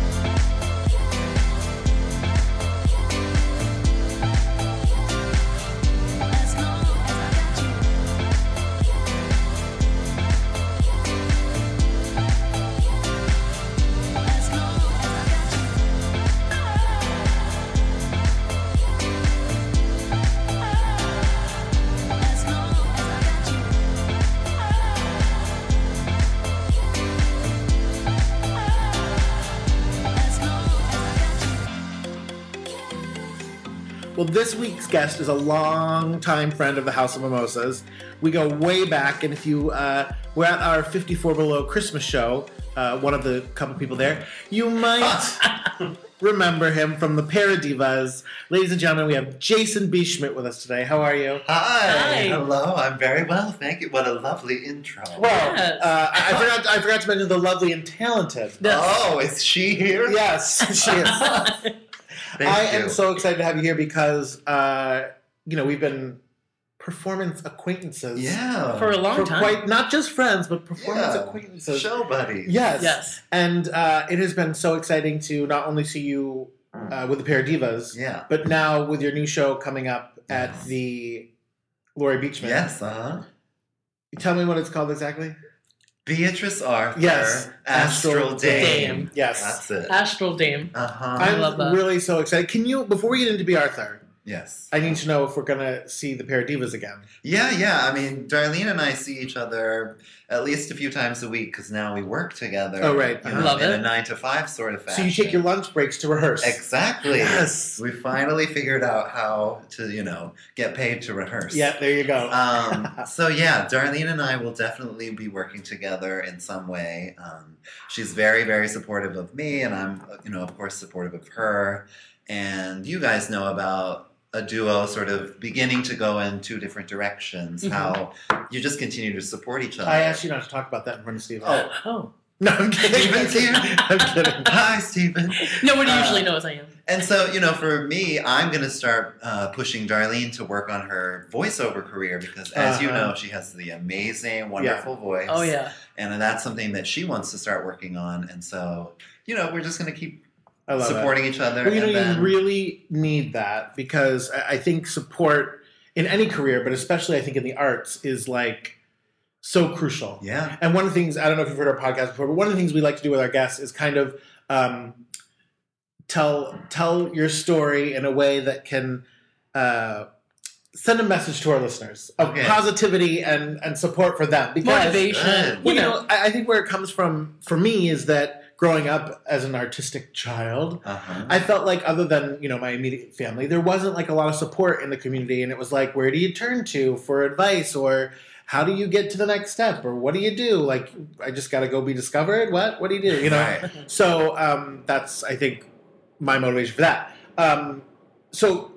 Speaker 2: As long as I got you. As long as I got you. As long as I got you. As long as I got you.
Speaker 1: Well, this week's guest is a long-time friend of the House of Mimosas. We go way back, and if you uh, were at our fifty-four Below Christmas show, uh, one of the couple people there, you might remember him from the Paradivas. Ladies and gentlemen, we have Jason B. Schmidt with us today. How are you?
Speaker 6: Hi.
Speaker 3: Hi.
Speaker 6: Hello. I'm very well, thank you. What a lovely intro.
Speaker 1: Well,
Speaker 3: Yes.
Speaker 1: uh, I, I forgot. I forgot to mention the lovely and talented.
Speaker 6: Oh, is she here?
Speaker 1: Yes, she is.
Speaker 6: Thank
Speaker 1: I
Speaker 6: you.
Speaker 1: am so excited to have you here because, uh, you know, we've been performance acquaintances.
Speaker 6: Yeah.
Speaker 3: For a long
Speaker 1: For
Speaker 3: time.
Speaker 1: quite, not just friends, but performance
Speaker 6: Yeah.
Speaker 1: acquaintances.
Speaker 6: Show buddy.
Speaker 1: Yes.
Speaker 3: Yes.
Speaker 1: And uh, it has been so exciting to not only see you uh, with the Paradivas,
Speaker 6: Yeah.
Speaker 1: but now with your new show coming up at
Speaker 6: Yes.
Speaker 1: the Laurie Beachman.
Speaker 6: Yes, uh-huh.
Speaker 1: Tell me what it's called exactly.
Speaker 6: Beatrice Arthur.
Speaker 1: Yes.
Speaker 6: Astral,
Speaker 1: Astral
Speaker 6: Dame.
Speaker 3: Dame.
Speaker 1: Yes.
Speaker 6: That's it.
Speaker 3: Astral Dame.
Speaker 6: Uh-huh.
Speaker 3: I
Speaker 1: I'm
Speaker 3: love that.
Speaker 1: really so excited. Can you, before we get into Be Arthur,
Speaker 6: Yes.
Speaker 1: I need to know if we're going to see the Paradivas again.
Speaker 6: Yeah, yeah. I mean, Darlene and I see each other at least a few times a week because now we work together.
Speaker 1: Oh, right.
Speaker 6: You
Speaker 1: Uh-huh.
Speaker 6: know,
Speaker 3: Love
Speaker 6: in
Speaker 3: it.
Speaker 6: a nine to five sort of fashion.
Speaker 1: So you take your lunch breaks to rehearse.
Speaker 6: Exactly.
Speaker 1: Yes.
Speaker 6: We finally figured out how to, you know, get paid to rehearse.
Speaker 1: Yeah, there you go.
Speaker 6: um, so yeah, Darlene and I will definitely be working together in some way. Um, she's very, very supportive of me, and I'm, you know, of course, supportive of her. And you guys know about a duo sort of beginning to go in two different directions.
Speaker 3: Mhm.
Speaker 6: How you just continue to support each other.
Speaker 1: I asked you not to talk about that in front of Steve.
Speaker 6: Oh.
Speaker 3: Oh.
Speaker 1: No, I'm kidding.
Speaker 6: Steven's here?
Speaker 1: I'm kidding.
Speaker 6: Hi, Stephen.
Speaker 3: Nobody
Speaker 6: Uh,
Speaker 3: usually knows I am.
Speaker 6: And so, you know, for me, I'm going to start uh, pushing Darlene to work on her voiceover career because, as you
Speaker 1: Uh-huh.
Speaker 6: know, she has the amazing, wonderful voice.
Speaker 3: Oh, yeah.
Speaker 6: And that's something that she wants to start working on. And so, you know, we're just going to keep
Speaker 1: I love it.
Speaker 6: supporting each other.
Speaker 1: Well, you know,
Speaker 6: and then,
Speaker 1: you really need that because I I think support in any career, but especially I think in the arts, is like so crucial.
Speaker 6: yeah,
Speaker 1: And one of the things, I don't know if you've heard our podcast before, but one of the things we like to do with our guests is kind of um, tell tell your story in a way that can uh, send a message to our listeners of
Speaker 6: Okay.
Speaker 1: positivity and, and support for them. Because,
Speaker 3: Motivation.
Speaker 6: Good.
Speaker 1: well,
Speaker 3: You
Speaker 1: you
Speaker 3: know,
Speaker 1: know, I, I think where it comes from for me is that growing up as an artistic child,
Speaker 6: uh-huh.
Speaker 1: I felt like other than, you know, my immediate family, there wasn't like a lot of support in the community. And it was like, where do you turn to for advice? Or how do you get to the next step? Or what do you do? Like, I just got to go be discovered? What? What do you do? You know?
Speaker 6: Right.
Speaker 1: So um, that's, I think, my motivation for that. Um, so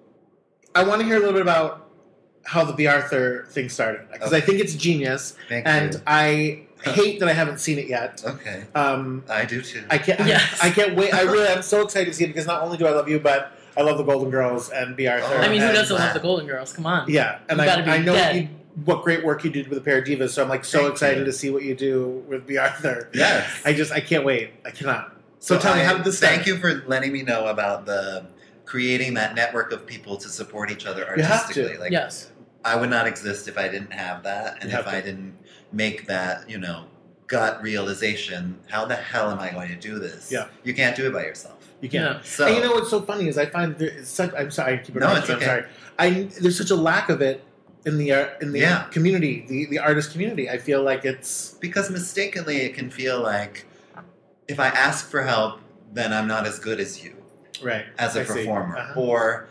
Speaker 1: I want to hear a little bit about how the B. Arthur thing started. Because I
Speaker 6: Okay.
Speaker 1: think it's genius.
Speaker 6: Thank
Speaker 1: And
Speaker 6: you.
Speaker 1: I hate that I haven't seen it yet.
Speaker 6: Okay,
Speaker 1: Um,
Speaker 6: I do too.
Speaker 1: I can't.
Speaker 3: Yes.
Speaker 1: I can't wait. I really. I'm so excited to see it because not only do I love you, but I love the Golden Girls and B. Arthur.
Speaker 6: Oh,
Speaker 3: I mean, who
Speaker 1: and,
Speaker 3: doesn't
Speaker 6: wow.
Speaker 3: love the Golden Girls? Come on.
Speaker 1: Yeah, and
Speaker 3: You
Speaker 1: I,
Speaker 3: gotta be
Speaker 1: I know
Speaker 3: dead.
Speaker 1: you, what great work you did with a pair of divas. So I'm like so
Speaker 6: Thank
Speaker 1: excited
Speaker 6: you.
Speaker 1: to see what you do with B. Arthur.
Speaker 6: Yes.
Speaker 1: I just I can't wait. I cannot. So, tell me,
Speaker 6: I-
Speaker 1: how did this start?
Speaker 6: Thank you for letting me know about the creating that network of people to support each other
Speaker 1: You have
Speaker 6: artistically.
Speaker 1: to.
Speaker 6: Like,
Speaker 3: Yes.
Speaker 6: I would not exist if I didn't have that, and
Speaker 1: You
Speaker 6: if
Speaker 1: have
Speaker 6: I
Speaker 1: to.
Speaker 6: didn't make that, you know, gut realization. How the hell am I going to do this?
Speaker 1: Yeah.
Speaker 6: You can't do it by yourself.
Speaker 1: You can't.
Speaker 3: Yeah.
Speaker 6: So
Speaker 1: And you know what's so funny is I find there is such. I'm sorry. I keep
Speaker 6: No,
Speaker 1: interrupting
Speaker 6: it's
Speaker 1: you,
Speaker 6: okay.
Speaker 1: I'm sorry. I there's such a lack of it in the art in the
Speaker 6: Yeah.
Speaker 1: community, the the artist community. I feel like it's
Speaker 6: because mistakenly it can feel like if I ask for help, then I'm not as good as you
Speaker 1: right
Speaker 6: as a
Speaker 1: I see.
Speaker 6: performer,
Speaker 1: Uh-huh.
Speaker 6: or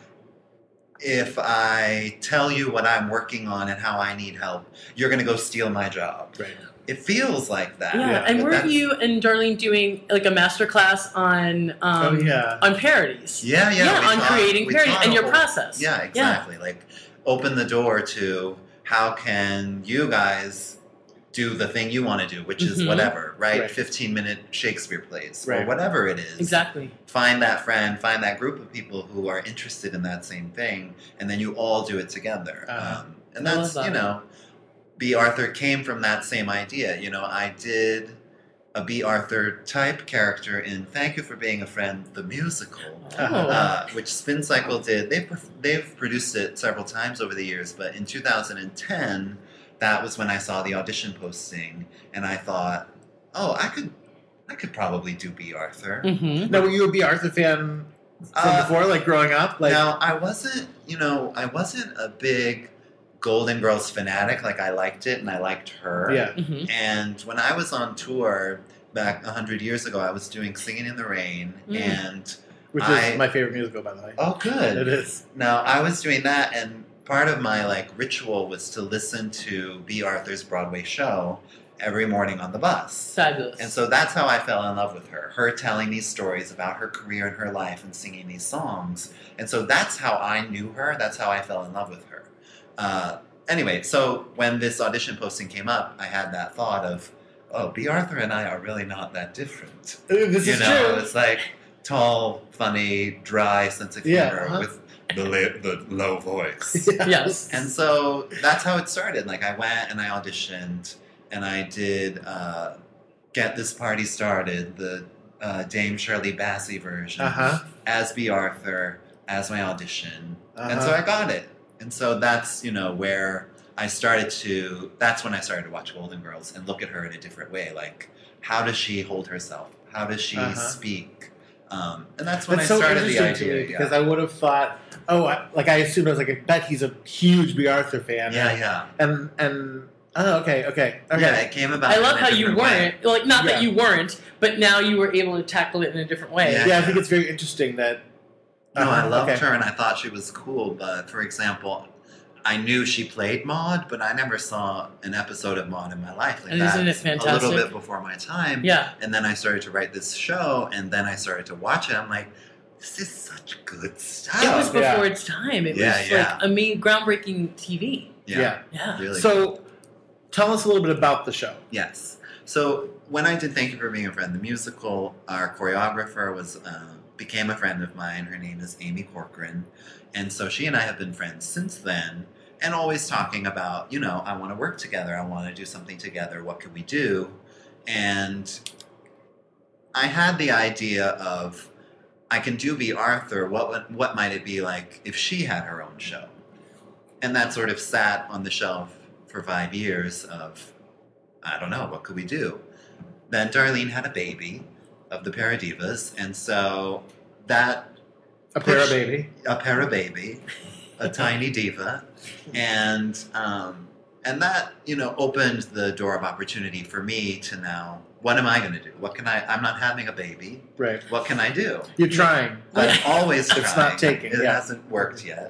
Speaker 6: if I tell you what I'm working on and how I need help, you're going to go steal my job.
Speaker 1: Right.
Speaker 6: It feels like that.
Speaker 3: Yeah.
Speaker 1: Yeah,
Speaker 3: and
Speaker 6: but
Speaker 3: weren't
Speaker 6: that's-
Speaker 3: you and Darlene doing like a master class on um,
Speaker 1: oh yeah.
Speaker 3: on parodies?
Speaker 6: Yeah, yeah. we
Speaker 3: on
Speaker 6: taught-
Speaker 3: creating
Speaker 6: we
Speaker 3: parodies
Speaker 6: taught
Speaker 3: and
Speaker 6: a
Speaker 3: your
Speaker 6: whole-
Speaker 3: process.
Speaker 6: Yeah, exactly. Like open the door to how can you guys do the thing you want to do, which is
Speaker 3: Mhm.
Speaker 6: whatever, right?
Speaker 1: Right.
Speaker 6: fifteen minute Shakespeare plays or
Speaker 1: Right.
Speaker 6: whatever it is.
Speaker 3: Exactly.
Speaker 6: Find that friend, find that group of people who are interested in that same thing, and then you all do it together.
Speaker 1: Uh-huh.
Speaker 6: Um, and
Speaker 3: I
Speaker 6: that's,
Speaker 3: love
Speaker 6: you
Speaker 3: that.
Speaker 6: know, B. Arthur came from that same idea. You know, I did a B. Arthur type character in Thank You for Being a Friend, the musical.
Speaker 3: Oh.
Speaker 6: Uh, which Spin Cycle did. They've perf- they've produced it several times over the years, but in two thousand ten, that was when I saw the audition posting, and I thought, oh, I could, I could probably do B. Arthur.
Speaker 3: Mm-hmm.
Speaker 1: Now, were you a B. Arthur fan from
Speaker 6: Uh,
Speaker 1: before, like growing up? Like,
Speaker 6: now, I wasn't, you know, I wasn't a big Golden Girls fanatic. Like I liked it, and I liked her.
Speaker 1: yeah.
Speaker 3: Mm-hmm.
Speaker 6: And when I was on tour back a hundred years ago, I was doing Singing in the Rain,
Speaker 3: Mm.
Speaker 6: and
Speaker 1: Which
Speaker 6: I-
Speaker 1: is my favorite musical, by the way.
Speaker 6: oh, good.
Speaker 1: It is.
Speaker 6: Now, I was doing that, and part of my like ritual was to listen to B. Arthur's Broadway show every morning on the bus.
Speaker 3: Fabulous.
Speaker 6: And so that's how I fell in love with her. Her telling these stories about her career and her life and singing these songs. And so that's how I knew her. That's how I fell in love with her. Uh, anyway, so when this audition posting came up, I had that thought of, oh, B. Arthur and I are really not that different.
Speaker 1: This
Speaker 6: You
Speaker 1: is
Speaker 6: know,
Speaker 1: true.
Speaker 6: it's like tall, funny, dry sense of
Speaker 1: Yeah,
Speaker 6: humor
Speaker 1: uh-huh.
Speaker 6: with the, la- the low voice.
Speaker 3: Yes.
Speaker 6: And so that's how it started. Like I went and I auditioned, and I did uh, Get This Party Started, the uh, Dame Shirley Bassey version,
Speaker 1: Uh-huh.
Speaker 6: as B. Arthur, as my audition. And
Speaker 1: Uh-huh.
Speaker 6: so I got it. And so that's, you know, where I started to, that's when I started to watch Golden Girls and look at her in a different way. Like, how does she hold herself? How does she
Speaker 1: Uh-huh.
Speaker 6: speak? Um, and that's when
Speaker 1: That's
Speaker 6: I
Speaker 1: so
Speaker 6: started the
Speaker 1: interesting
Speaker 6: idea.
Speaker 1: to me because
Speaker 6: yeah.
Speaker 1: I would have thought, oh, I, like I assumed I was like, I bet he's a huge B. Arthur fan.
Speaker 6: yeah, yeah.
Speaker 1: And and oh, okay, okay, okay.
Speaker 6: Yeah, it came about.
Speaker 3: I love
Speaker 6: in a
Speaker 3: how you
Speaker 6: different way.
Speaker 3: weren't like not
Speaker 1: Yeah.
Speaker 3: that you weren't, but now you were able to tackle it in a different way.
Speaker 6: Yeah.
Speaker 1: Yeah, I think it's very interesting that.
Speaker 6: No, I
Speaker 1: Uh-huh,
Speaker 6: loved
Speaker 1: okay.
Speaker 6: her and I thought she was cool, but for example, I knew she played Maud, but I never saw an episode of Maud in my life. Like
Speaker 3: And isn't it
Speaker 6: that's A little
Speaker 3: fantastic?
Speaker 6: bit before my time.
Speaker 3: Yeah.
Speaker 6: And then I started to write this show, and then I started to watch it. I'm like, this is such good stuff.
Speaker 3: It was before
Speaker 1: yeah.
Speaker 3: its time. It
Speaker 6: Yeah,
Speaker 3: was
Speaker 6: yeah.
Speaker 3: like a me- groundbreaking T V.
Speaker 6: yeah,
Speaker 3: Yeah.
Speaker 6: really.
Speaker 1: So, tell us a little bit about the show.
Speaker 6: Yes. So when I did Thank You for Being a Friend, the musical, our choreographer was uh, became a friend of mine. Her name is Amy Corcoran, and so she and I have been friends since then, and always talking about, you know, I want to work together. I want to do something together. What can we do? And I had the idea of I can do B. Arthur. What would- what might it be like if she had her own show? And that sort of sat on the shelf for five years of, I don't know, what could we do? Then Darlene had a baby of the Paradivas, and so that
Speaker 1: A para
Speaker 6: push-
Speaker 1: baby.
Speaker 6: a Parababy, a tiny diva, and um, and that you know opened the door of opportunity for me to now. What am I going to do? What can I? I'm not having a baby.
Speaker 1: Right.
Speaker 6: What can I do?
Speaker 1: You're trying.
Speaker 6: I'm always trying.
Speaker 1: It's not taking,
Speaker 6: It
Speaker 1: yeah.
Speaker 6: hasn't worked yet.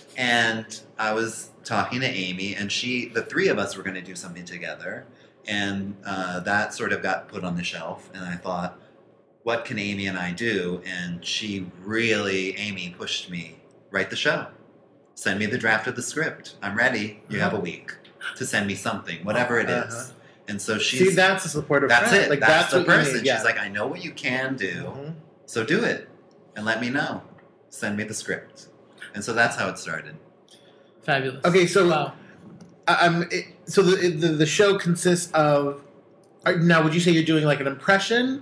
Speaker 6: And I was talking to Amy, and she, the three of us were going to do something together, and uh, that sort of got put on the shelf. And I thought, what can Amy and I do? And she really, Amy pushed me, write the show. Send me the draft of the script. I'm ready. You have a week to send me something, whatever it is.
Speaker 1: Uh-huh.
Speaker 6: And so she's
Speaker 1: See, that's a supportive
Speaker 6: that's
Speaker 1: friend.
Speaker 6: it.
Speaker 1: Like,
Speaker 6: that's, the
Speaker 1: what you
Speaker 6: person.
Speaker 1: need, yeah.
Speaker 6: She's like, I know what you can do,
Speaker 1: Mhm.
Speaker 6: so do it and let me know. Send me the script. And so that's how it started.
Speaker 3: Fabulous.
Speaker 1: Okay, so
Speaker 3: Wow.
Speaker 1: I- I'm. It, so the, the the show consists of. are- Now, would you say you're doing like an impression,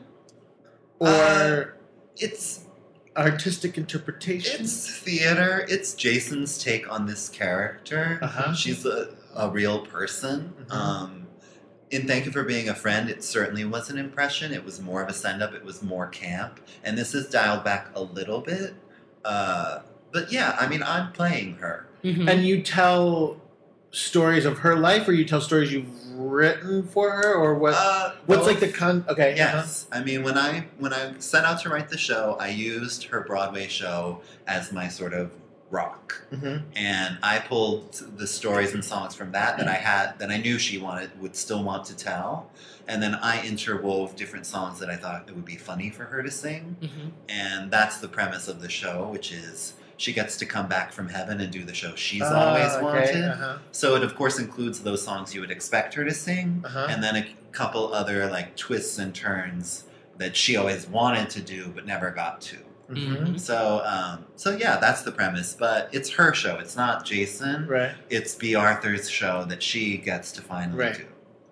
Speaker 1: or
Speaker 6: Uh, It's
Speaker 1: artistic interpretation?
Speaker 6: it's theater. It's Jason's take on this character.
Speaker 1: Uh-huh.
Speaker 6: She's a, a real person.
Speaker 1: Mhm.
Speaker 6: Um, in Thank You for Being a Friend, it certainly was an impression. It was more of a send-up. It was more camp. And this is dialed back a little bit. Uh, but yeah, I mean, I'm playing her.
Speaker 3: Mhm.
Speaker 1: And you tell stories of her life, or you tell stories you've written for her, or what?
Speaker 6: Uh,
Speaker 1: what's
Speaker 6: both.
Speaker 1: like the con? Okay.
Speaker 6: Yes, I mean when I when I set out to write the show, I used her Broadway show as my sort of rock,
Speaker 1: Uh-huh. Mhm.
Speaker 6: and I pulled the stories and songs from that that I had that I knew she wanted would still want to tell, and then I interwove different songs that I thought it would be funny for her to sing,
Speaker 3: Mhm.
Speaker 6: and that's the premise of the show, which is she gets to come back from heaven and do the show she's
Speaker 1: Ah,
Speaker 6: always
Speaker 1: okay,
Speaker 6: wanted.
Speaker 1: uh-huh.
Speaker 6: So it of course includes those songs you would expect her to sing,
Speaker 1: Uh-huh.
Speaker 6: and then a couple other like twists and turns that she always wanted to do but never got to.
Speaker 1: Mhm.
Speaker 6: So, um, so yeah, that's the premise. But it's her show. It's not Jason.
Speaker 1: Right.
Speaker 6: It's B. Arthur's show that she gets to finally
Speaker 1: Right.
Speaker 6: do.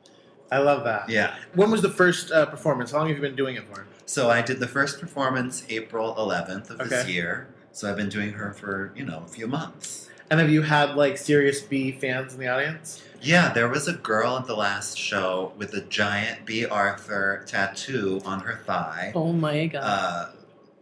Speaker 1: I love that.
Speaker 6: Yeah.
Speaker 1: When was the first uh, performance? How long have you been doing it for?
Speaker 6: So I did the first performance April eleventh of this
Speaker 1: Okay.
Speaker 6: year. So I've been doing her for you know a few months.
Speaker 1: And have you had like serious B fans in the audience?
Speaker 6: Yeah, there was a girl at the last show with a giant B. Arthur tattoo on her thigh.
Speaker 3: Oh my god.
Speaker 6: Uh,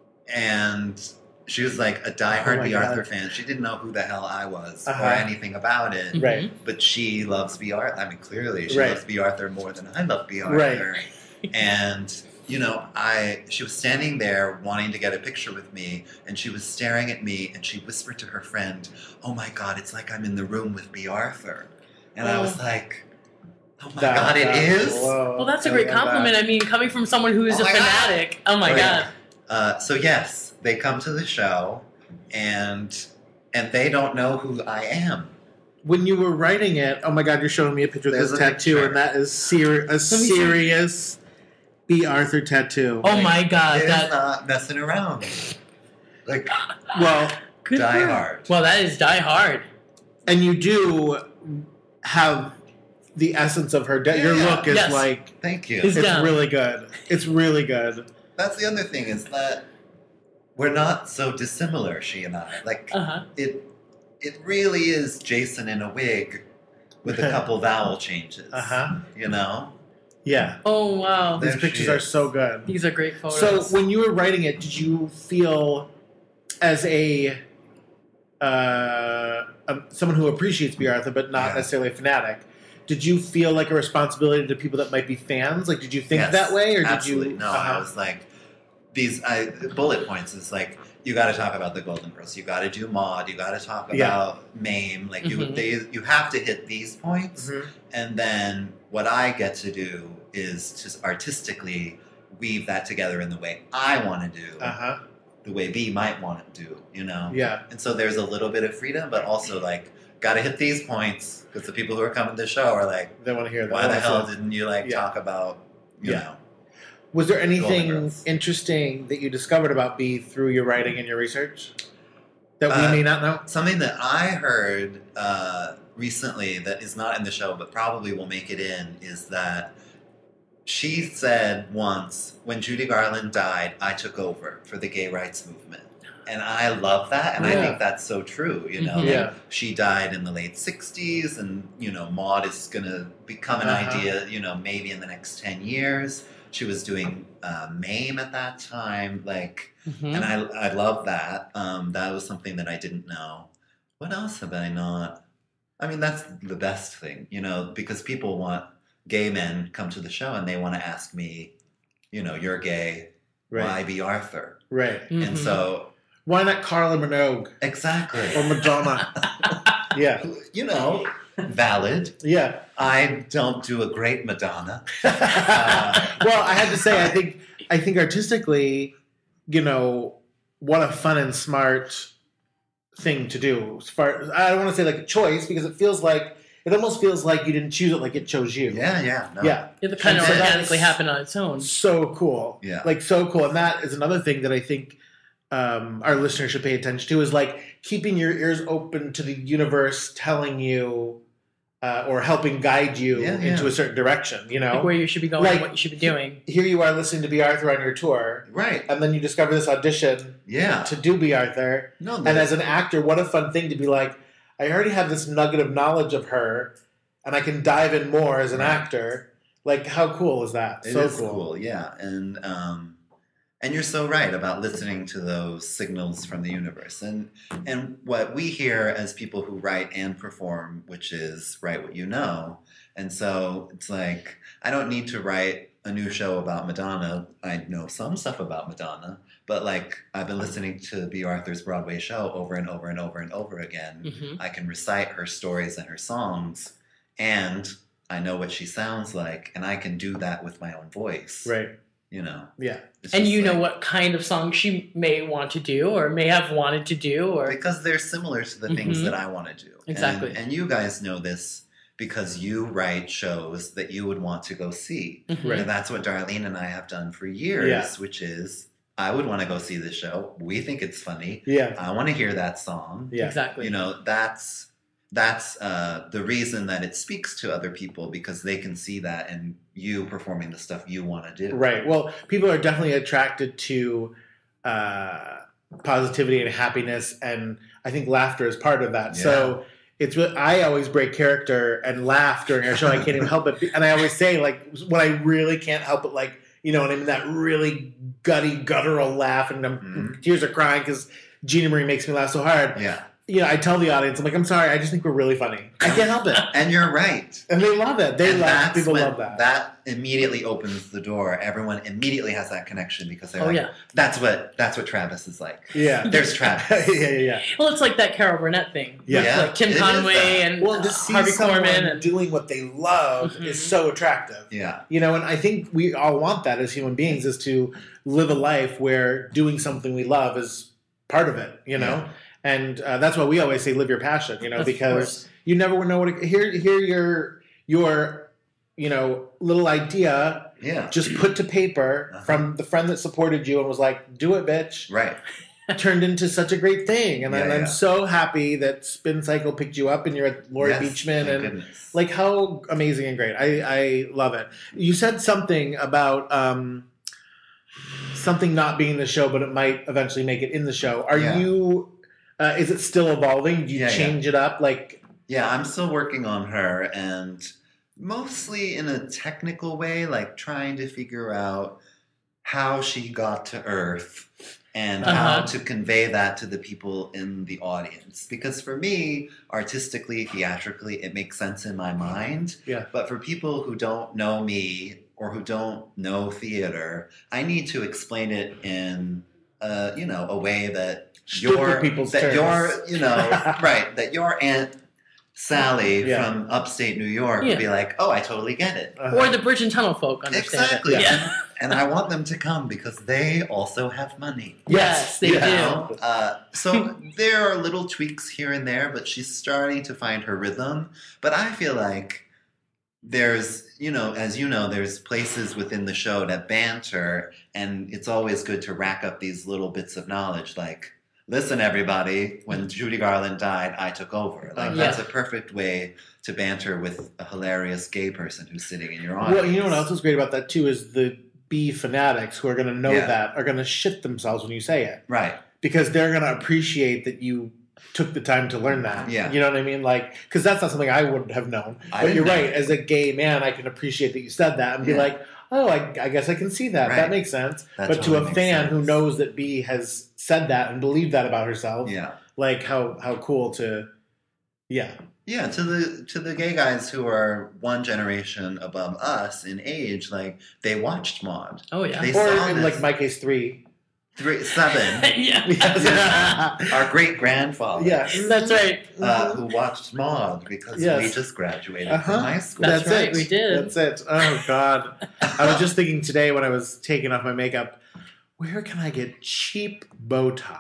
Speaker 6: and she was like a diehard
Speaker 1: Oh my
Speaker 6: B.
Speaker 1: God.
Speaker 6: Arthur fan. She didn't know who the hell I was
Speaker 1: Uh-huh.
Speaker 6: or anything about it.
Speaker 3: Mhm.
Speaker 1: Right.
Speaker 6: But she loves B. Arthur. I mean, clearly she
Speaker 1: Right.
Speaker 6: loves B. Arthur more than I love B.
Speaker 1: Right.
Speaker 6: Arthur. And you know, I she was standing there wanting to get a picture with me, and she was staring at me, and she whispered to her friend, "Oh my God, it's like I'm in the room with B. Arthur." And I was
Speaker 3: Oh.
Speaker 6: like, "Oh my
Speaker 1: That-
Speaker 6: God, it
Speaker 1: that's
Speaker 6: is."
Speaker 1: low.
Speaker 3: Well, that's a
Speaker 1: I
Speaker 3: great
Speaker 1: love that.
Speaker 3: compliment. I mean, coming from someone who is
Speaker 6: Oh
Speaker 3: a
Speaker 6: my God.
Speaker 3: fanatic. Oh my
Speaker 6: Right.
Speaker 3: god.
Speaker 6: Uh, so yes, they come to the show, and and they don't know who I am.
Speaker 1: When you were writing it, oh my God, you're showing me a picture of
Speaker 6: There's
Speaker 1: this
Speaker 6: a
Speaker 1: tattoo,
Speaker 6: picture.
Speaker 1: and that is ser- a
Speaker 3: see.
Speaker 1: serious B. Arthur tattoo.
Speaker 3: Oh my god.
Speaker 6: It's
Speaker 3: That
Speaker 6: not messing around. Like
Speaker 1: Well,
Speaker 3: good
Speaker 6: Die
Speaker 3: for-
Speaker 6: Hard.
Speaker 3: Well, that is Die Hard.
Speaker 1: and you do have the essence of her. De- Your
Speaker 6: Yeah.
Speaker 1: look is
Speaker 3: Yes.
Speaker 1: like
Speaker 6: Thank you.
Speaker 3: His-
Speaker 1: it's
Speaker 3: down.
Speaker 1: really good. It's really good.
Speaker 6: That's the other thing is that we're not so dissimilar, she and I. Like
Speaker 3: Uh huh.
Speaker 6: it, it really is Jason in a wig with a couple vowel changes.
Speaker 1: Uh huh.
Speaker 6: You know.
Speaker 1: Yeah,
Speaker 3: Oh wow.
Speaker 6: There
Speaker 1: these
Speaker 6: she
Speaker 1: pictures are
Speaker 6: is.
Speaker 1: so good.
Speaker 3: These are great
Speaker 1: So
Speaker 3: photos.
Speaker 1: when you were writing it, did you feel as a uh, um, someone who appreciates B. Arthur but not
Speaker 6: Yeah.
Speaker 1: necessarily a fanatic? Did you feel like a responsibility to people that might be fans? Like, did you think
Speaker 6: Yes,
Speaker 1: that way, or did
Speaker 6: absolutely.
Speaker 1: you?
Speaker 6: No,
Speaker 1: uh-huh.
Speaker 6: I was like, these I, bullet points is like you got to talk about the Golden Girls, you got to do Maud, you got to talk
Speaker 1: Yeah.
Speaker 6: about Mame. Like you,
Speaker 3: Mhm.
Speaker 6: they, you have to hit these points,
Speaker 1: Mhm.
Speaker 6: and then what I get to do is just artistically weave that together in the way I want to do,
Speaker 1: Uh-huh.
Speaker 6: the way B might want to do. You know.
Speaker 1: Yeah.
Speaker 6: And so there's a little bit of freedom, but also like got to hit these points because the people who are coming to the show are like,
Speaker 1: They want to hear that.
Speaker 6: why
Speaker 1: They
Speaker 6: the
Speaker 1: wanna
Speaker 6: hell
Speaker 1: see it.
Speaker 6: didn't you like
Speaker 1: Yeah.
Speaker 6: talk about you
Speaker 1: Yeah.
Speaker 6: know?
Speaker 1: Was there
Speaker 6: Golden
Speaker 1: anything
Speaker 6: Girls.
Speaker 1: interesting that you discovered about B through your writing and your research that we
Speaker 6: Uh,
Speaker 1: may not know?
Speaker 6: Something that I heard uh, recently that is not in the show but probably will make it in is that she said once, when Judy Garland died, I took over for the gay rights movement. And I love that, and I
Speaker 1: Yeah.
Speaker 6: think that's so true, you know.
Speaker 3: Mhm.
Speaker 6: Like,
Speaker 1: Yeah.
Speaker 6: she died in the late sixties, and, you know, Maude is going to become an
Speaker 1: Uh-huh.
Speaker 6: idea, you know, maybe in the next ten years. She was doing uh, MAME at that time, like,
Speaker 3: Mhm.
Speaker 6: and I, I love that. Um, that was something that I didn't know. What else have I not? I mean, that's the best thing, you know, because people want gay men come to the show and they want to ask me, you know, you're gay,
Speaker 1: Right.
Speaker 6: why be Arthur?
Speaker 1: Right.
Speaker 3: Mhm.
Speaker 6: And so,
Speaker 1: Why not Carla Minogue
Speaker 6: exactly.
Speaker 1: or Madonna? Yeah.
Speaker 6: You know, valid.
Speaker 1: Yeah.
Speaker 6: I don't do a great Madonna.
Speaker 1: well, I had to say, I think, I think artistically, you know, what a fun and smart thing to do. As far, I don't want to say like a choice because it feels like it almost feels like you didn't choose it, like it chose you.
Speaker 6: Yeah, yeah. No.
Speaker 1: Yeah.
Speaker 3: It kind of
Speaker 1: And so that's-
Speaker 3: organically happened on its own.
Speaker 1: So cool.
Speaker 6: Yeah.
Speaker 1: Like so cool. And that is another thing that I think um, our listeners should pay attention to is like keeping your ears open to the universe telling you uh, or helping guide you
Speaker 6: Yeah,
Speaker 1: into
Speaker 6: yeah.
Speaker 1: a certain direction, you know?
Speaker 3: Like where you should be going,
Speaker 1: Like-
Speaker 3: and what you should be doing.
Speaker 1: Here you are listening to Be Arthur on your tour,
Speaker 6: Right.
Speaker 1: and then you discover this audition
Speaker 6: Yeah.
Speaker 1: to do Be Arthur.
Speaker 6: No,
Speaker 1: And as an actor, what a fun thing to be like, I already have this nugget of knowledge of her, and I can dive in more as an
Speaker 6: Right.
Speaker 1: actor. Like, how cool is that?
Speaker 6: It
Speaker 1: so
Speaker 6: is
Speaker 1: cool.
Speaker 6: cool. Yeah. And um and you're so right about listening to those signals from the universe. And and what we hear as people who write and perform, which is write what you know. And so it's like I don't need to write a new show about Madonna. I know some stuff about Madonna, but like I've been listening to B. Arthur's Broadway show over and over and over and over again.
Speaker 3: Mhm.
Speaker 6: I can recite her stories and her songs, and I know what she sounds like, and I can do that with my own voice.
Speaker 1: Right.
Speaker 6: You know.
Speaker 1: Yeah.
Speaker 6: It's
Speaker 3: And
Speaker 6: just
Speaker 3: you know
Speaker 6: like-
Speaker 3: what kind of song she may want to do or may have wanted to do or
Speaker 6: because they're similar to the things
Speaker 3: Mhm.
Speaker 6: that I want to do.
Speaker 3: Exactly.
Speaker 6: And, and you guys know this because you write shows that you would want to go see.
Speaker 3: Mhm.
Speaker 1: Right.
Speaker 6: And that's what Darlene and I have done for years,
Speaker 1: Yeah.
Speaker 6: which is I would want to go see this show. We think it's funny.
Speaker 1: Yeah.
Speaker 6: I want to hear that song.
Speaker 1: Yeah.
Speaker 3: Exactly.
Speaker 6: You know, that's that's uh, the reason that it speaks to other people because they can see that in you performing the stuff you want to do.
Speaker 1: Right. Well, people are definitely attracted to uh, positivity and happiness, and I think laughter is part of that.
Speaker 6: Yeah.
Speaker 1: So it's what I always break character and laugh during our show. I can't even help it, and I always say like when I really can't help it, like you know, and I'm in that really gutty, guttural laugh, and I'm,
Speaker 6: Mhm.
Speaker 1: tears are crying because Gina Marie makes me laugh so hard.
Speaker 6: Yeah.
Speaker 1: You know, I tell the audience, I'm like, I'm sorry, I just think we're really funny. I can't help it,
Speaker 6: And you're right.
Speaker 1: and they love it. They
Speaker 6: And
Speaker 1: love.
Speaker 6: that's
Speaker 1: People
Speaker 6: when-
Speaker 1: love that.
Speaker 6: That immediately opens the door. Everyone immediately has that connection because they're
Speaker 3: Oh
Speaker 6: like,
Speaker 3: yeah.
Speaker 6: that's what that's what Travis is like.
Speaker 1: Yeah.
Speaker 6: There's Travis.
Speaker 1: yeah, yeah, yeah.
Speaker 3: Well, it's like that Carol Burnett thing.
Speaker 1: Yeah.
Speaker 3: With,
Speaker 6: Yeah,
Speaker 3: like Tim
Speaker 6: it is
Speaker 3: Conway
Speaker 6: that.
Speaker 3: and
Speaker 1: Well, to
Speaker 3: uh,
Speaker 1: see
Speaker 3: Harvey
Speaker 1: someone
Speaker 3: Korman and
Speaker 1: doing what they love
Speaker 3: Mhm.
Speaker 1: is so attractive.
Speaker 6: Yeah.
Speaker 1: You know, and I think we all want that as human beings is to live a life where doing something we love is part of it, you know?
Speaker 6: Yeah.
Speaker 1: And uh, that's why we always say live your passion, you know,
Speaker 3: Of
Speaker 1: because
Speaker 3: course.
Speaker 1: you never know what it, here here your your you know, little idea
Speaker 6: Yeah.
Speaker 1: just put to paper
Speaker 6: Uh-huh.
Speaker 1: from the friend that supported you and was like, "Do it, bitch."
Speaker 6: Right.
Speaker 1: Turned into such a great thing. And,
Speaker 6: Yeah,
Speaker 1: I'm, I'm
Speaker 6: yeah.
Speaker 1: so happy that Spin Cycle picked you up and you're at Lori
Speaker 6: Yes,
Speaker 1: Beachman
Speaker 6: thank
Speaker 1: and
Speaker 6: goodness.
Speaker 1: like how amazing and great. I, I love it. You said something about um, something not being in the show, but it might eventually make it in the show. Are
Speaker 6: Yeah.
Speaker 1: you? Uh, is it still evolving? Do you
Speaker 6: Yeah, yeah.
Speaker 1: change it up? Like,
Speaker 6: Yeah, I'm still working on her and mostly in a technical way, like trying to figure out how she got to Earth and how
Speaker 3: Uh-huh.
Speaker 6: to convey that to the people in the audience. Because for me, artistically, theatrically, it makes sense in my mind.
Speaker 1: Yeah.
Speaker 6: But for people who don't know me or who don't know theater, I need to explain it in, uh, you know, a way that
Speaker 1: Stupid
Speaker 6: your
Speaker 1: people's
Speaker 6: that
Speaker 1: terms.
Speaker 6: your you know right that your aunt Sally
Speaker 1: Yeah.
Speaker 6: from upstate New York
Speaker 3: Yeah.
Speaker 6: would be like, oh, I totally get it.
Speaker 1: uh,
Speaker 3: or the Bridge and Tunnel folk understand
Speaker 6: Exactly.
Speaker 3: it. Yeah.
Speaker 6: And I want them to come because they also have money.
Speaker 3: Yes, they
Speaker 6: You
Speaker 3: do.
Speaker 6: know? Uh, so there are little tweaks here and there, but she's starting to find her rhythm. But I feel like there's, you know, as you know, there's places within the show that banter, and it's always good to rack up these little bits of knowledge like, listen, everybody, when Judy Garland died, I took over. Like,
Speaker 1: Uh,
Speaker 6: that's
Speaker 3: yeah.
Speaker 6: a perfect way to banter with a hilarious gay person who's sitting in your audience.
Speaker 1: Well, you know what else is great about that too is the B fanatics who are going to know
Speaker 6: Yeah.
Speaker 1: that are going to shit themselves when you say it
Speaker 6: Right.
Speaker 1: because they're going to appreciate that you took the time to learn that.
Speaker 6: Yeah.
Speaker 1: You know what I mean? Like, because that's not something I would have known.
Speaker 6: I
Speaker 1: But you're
Speaker 6: didn't know.
Speaker 1: right. As a gay man, I can appreciate that you said that and be
Speaker 6: Yeah.
Speaker 1: like, oh, I, I guess I can see that.
Speaker 6: Right.
Speaker 1: That makes sense.
Speaker 6: That
Speaker 1: but to
Speaker 6: totally
Speaker 1: a
Speaker 6: makes
Speaker 1: fan who
Speaker 6: sense.
Speaker 1: knows that B has said that and believed that about herself,
Speaker 6: Yeah.
Speaker 1: like how how cool to, yeah.
Speaker 6: Yeah, to the to the gay guys who are one generation above us in age, like they watched Maude.
Speaker 3: Oh yeah.
Speaker 6: They
Speaker 1: Or
Speaker 6: saw
Speaker 1: in
Speaker 6: this.
Speaker 1: like my case, three.
Speaker 6: Three, seven.
Speaker 3: yeah.
Speaker 1: Yes.
Speaker 6: Our great grandfather.
Speaker 1: Yeah.
Speaker 3: That's right.
Speaker 6: Uh, who watched Maude because
Speaker 1: Yes.
Speaker 6: we just graduated
Speaker 1: Uh-huh.
Speaker 6: from high school.
Speaker 3: That's right,
Speaker 1: it.
Speaker 3: we did.
Speaker 1: That's it. Oh God. I was just thinking today when I was taking off my makeup, where can I get cheap Botox?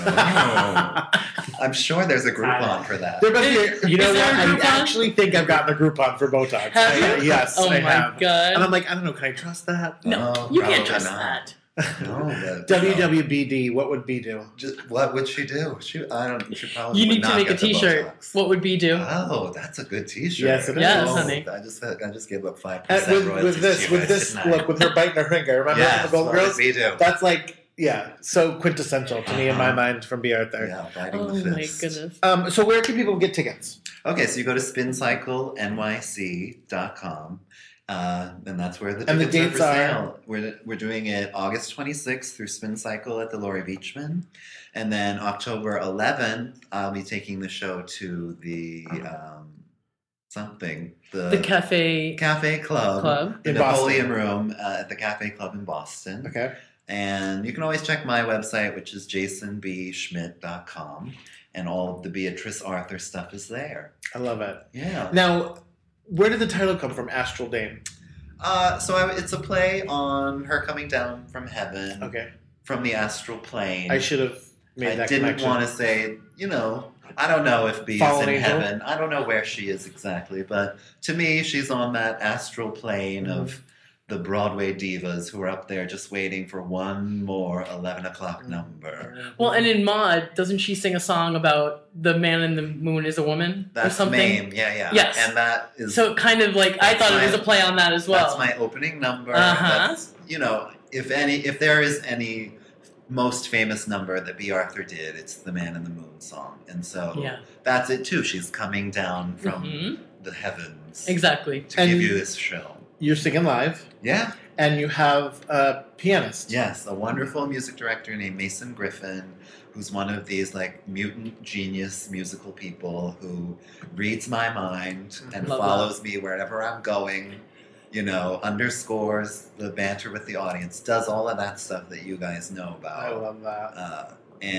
Speaker 6: Oh. I'm sure there's a Groupon for that.
Speaker 1: There must be. You know
Speaker 3: Is there
Speaker 1: what?
Speaker 3: a
Speaker 1: I
Speaker 3: Groupon?
Speaker 1: actually think I've gotten a Groupon for Botox.
Speaker 3: Have
Speaker 1: I-
Speaker 3: you?
Speaker 1: yes,
Speaker 3: Oh
Speaker 1: I
Speaker 3: my
Speaker 1: have.
Speaker 3: god.
Speaker 1: And I'm like, I don't know. Can I trust that?
Speaker 3: no,
Speaker 6: Oh,
Speaker 3: you can't
Speaker 6: probably
Speaker 3: trust
Speaker 6: not.
Speaker 3: that.
Speaker 6: No, but,
Speaker 1: W
Speaker 6: no.
Speaker 1: W B D. What would B do?
Speaker 6: Just, what would she do? She, I don't. She probably
Speaker 3: You
Speaker 6: would
Speaker 3: need to
Speaker 6: not
Speaker 3: make a
Speaker 6: get the
Speaker 3: T-shirt.
Speaker 6: Botox.
Speaker 3: What would B do?
Speaker 6: Oh, that's a good T-shirt.
Speaker 1: Yes, it is.
Speaker 3: Yes,
Speaker 6: Oh,
Speaker 3: honey.
Speaker 6: I just, I just gave up five
Speaker 1: Uh,
Speaker 6: percent
Speaker 1: with,
Speaker 6: royalties
Speaker 1: with this,
Speaker 6: to you
Speaker 1: with
Speaker 6: guys,
Speaker 1: this
Speaker 6: didn't I?
Speaker 1: look, with her biting her finger. Remember
Speaker 6: Yes,
Speaker 1: the Golden
Speaker 6: what
Speaker 1: Girls?
Speaker 6: would we do?
Speaker 1: That's like, yeah, so quintessential to me in my
Speaker 6: Uh-huh.
Speaker 1: mind from B. Arthur.
Speaker 6: Yeah, biting
Speaker 3: Oh
Speaker 6: the
Speaker 3: my
Speaker 6: fist.
Speaker 3: goodness.
Speaker 1: Um, so where can people get tickets?
Speaker 6: Okay, so you go to spin cycle N Y C dot com, uh, and that's where the
Speaker 1: And the
Speaker 6: tickets
Speaker 1: dates
Speaker 6: are for
Speaker 1: are?
Speaker 6: sale. We're, we're doing it August twenty-sixth through Spin Cycle at the Laurie Beachman. And then October eleventh, I'll be taking the show to the um, something. The,
Speaker 3: The cafe
Speaker 6: Cafe Club.
Speaker 3: club.
Speaker 6: The
Speaker 1: In
Speaker 6: Napoleon Room uh, at the Cafe Club in Boston.
Speaker 1: Okay.
Speaker 6: And you can always check my website, which is jason b schmidt dot com. And all of the Beatrice Arthur stuff is there.
Speaker 1: I love it.
Speaker 6: Yeah.
Speaker 1: Now, where did the title come from, Astral Dame?
Speaker 6: Uh, so I, it's a play on her coming down from heaven,
Speaker 1: Okay.
Speaker 6: from the astral plane.
Speaker 1: I should have made
Speaker 6: I
Speaker 1: that
Speaker 6: didn't
Speaker 1: connection.
Speaker 6: want to say, you know, I don't know if B
Speaker 1: Fallen
Speaker 6: is in
Speaker 1: angel?
Speaker 6: heaven. I don't know where she is exactly, but to me, she's on that astral plane
Speaker 1: Mm-hmm.
Speaker 6: of the Broadway divas who are up there just waiting for one more eleven o'clock
Speaker 1: Mm-hmm.
Speaker 6: number.
Speaker 3: Well, and in Maude, doesn't she sing a song about the man in the moon is a woman or
Speaker 6: That's
Speaker 3: something?
Speaker 6: Mame, yeah, yeah.
Speaker 3: Yes.
Speaker 6: And that is
Speaker 3: So kind of like I
Speaker 6: That's
Speaker 3: thought
Speaker 6: my-
Speaker 3: it was a play on that as well.
Speaker 6: That's my opening number.
Speaker 3: Uh-huh.
Speaker 6: That's, you know, if any, if there is any most famous number that B. Arthur did, it's the Man in the Moon song, and so
Speaker 3: Yeah.
Speaker 6: that's it too. She's coming down from
Speaker 3: Mhm.
Speaker 6: the heavens
Speaker 3: Exactly.
Speaker 6: to
Speaker 1: And-
Speaker 6: give you this show.
Speaker 1: You're singing live,
Speaker 6: Yeah.
Speaker 1: and you have a pianist.
Speaker 6: Yes, a wonderful music director named Mason Griffin, who's one of these like mutant genius musical people who reads my mind and
Speaker 3: Love
Speaker 6: follows me wherever I'm going, you know, underscores the banter with the audience, does all of that stuff that you guys know about.
Speaker 1: I love that.
Speaker 6: Uh,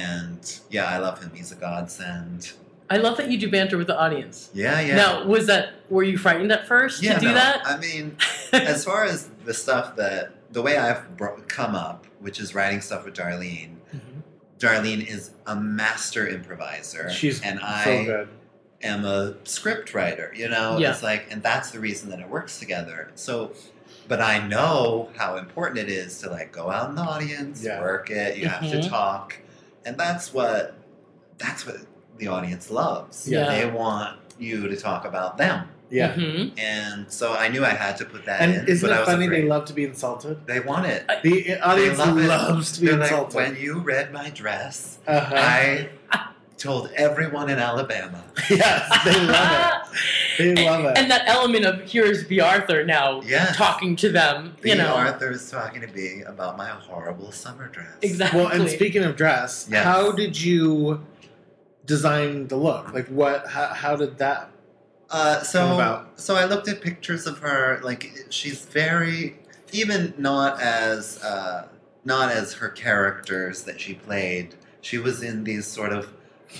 Speaker 6: and yeah, I love him. He's a godsend.
Speaker 3: I love that you do banter with the audience.
Speaker 6: Yeah, yeah.
Speaker 3: Now, was that were you frightened at first
Speaker 6: yeah,
Speaker 3: to do
Speaker 6: no,
Speaker 3: that?
Speaker 6: I mean, as far as the stuff that, the way I've bro- come up, which is writing stuff with Darlene,
Speaker 3: Mhm.
Speaker 6: Darlene is a master improviser.
Speaker 1: She's
Speaker 6: and
Speaker 1: so
Speaker 6: I
Speaker 1: good.
Speaker 6: am a script writer, you know?
Speaker 3: Yeah.
Speaker 6: It's like, and that's the reason that it works together. So, but I know how important it is to like go out in the audience,
Speaker 1: Yeah.
Speaker 6: work it, you have
Speaker 3: Mhm.
Speaker 6: to talk. And that's what, that's what the audience loves.
Speaker 3: Yeah.
Speaker 6: They want you to talk about them.
Speaker 1: Yeah.
Speaker 3: Mhm.
Speaker 6: And so I knew I had to put that in.
Speaker 1: And isn't
Speaker 6: but I
Speaker 1: it
Speaker 6: was
Speaker 1: funny
Speaker 6: afraid.
Speaker 1: they love to be insulted?
Speaker 6: They want it.
Speaker 1: The audience
Speaker 6: They love it.
Speaker 1: loves to be
Speaker 6: They're like,
Speaker 1: insulted.
Speaker 6: when you read my dress,
Speaker 1: uh-huh.
Speaker 6: I told everyone in Alabama.
Speaker 1: yes, they love it. They love it.
Speaker 3: And that element of here's B. Arthur now
Speaker 6: Yes.
Speaker 3: talking to them,
Speaker 6: B.
Speaker 3: you know.
Speaker 6: Arthur is talking to me about my horrible summer dress.
Speaker 3: Exactly.
Speaker 1: Well, and speaking of dress,
Speaker 6: Yes.
Speaker 1: how did you design the look? Like, what? How, how did that?
Speaker 6: Uh,
Speaker 1: Come
Speaker 6: so,
Speaker 1: about?
Speaker 6: so I looked at pictures of her. Like, she's very, even not as, uh, not as her characters that she played. She was in these sort of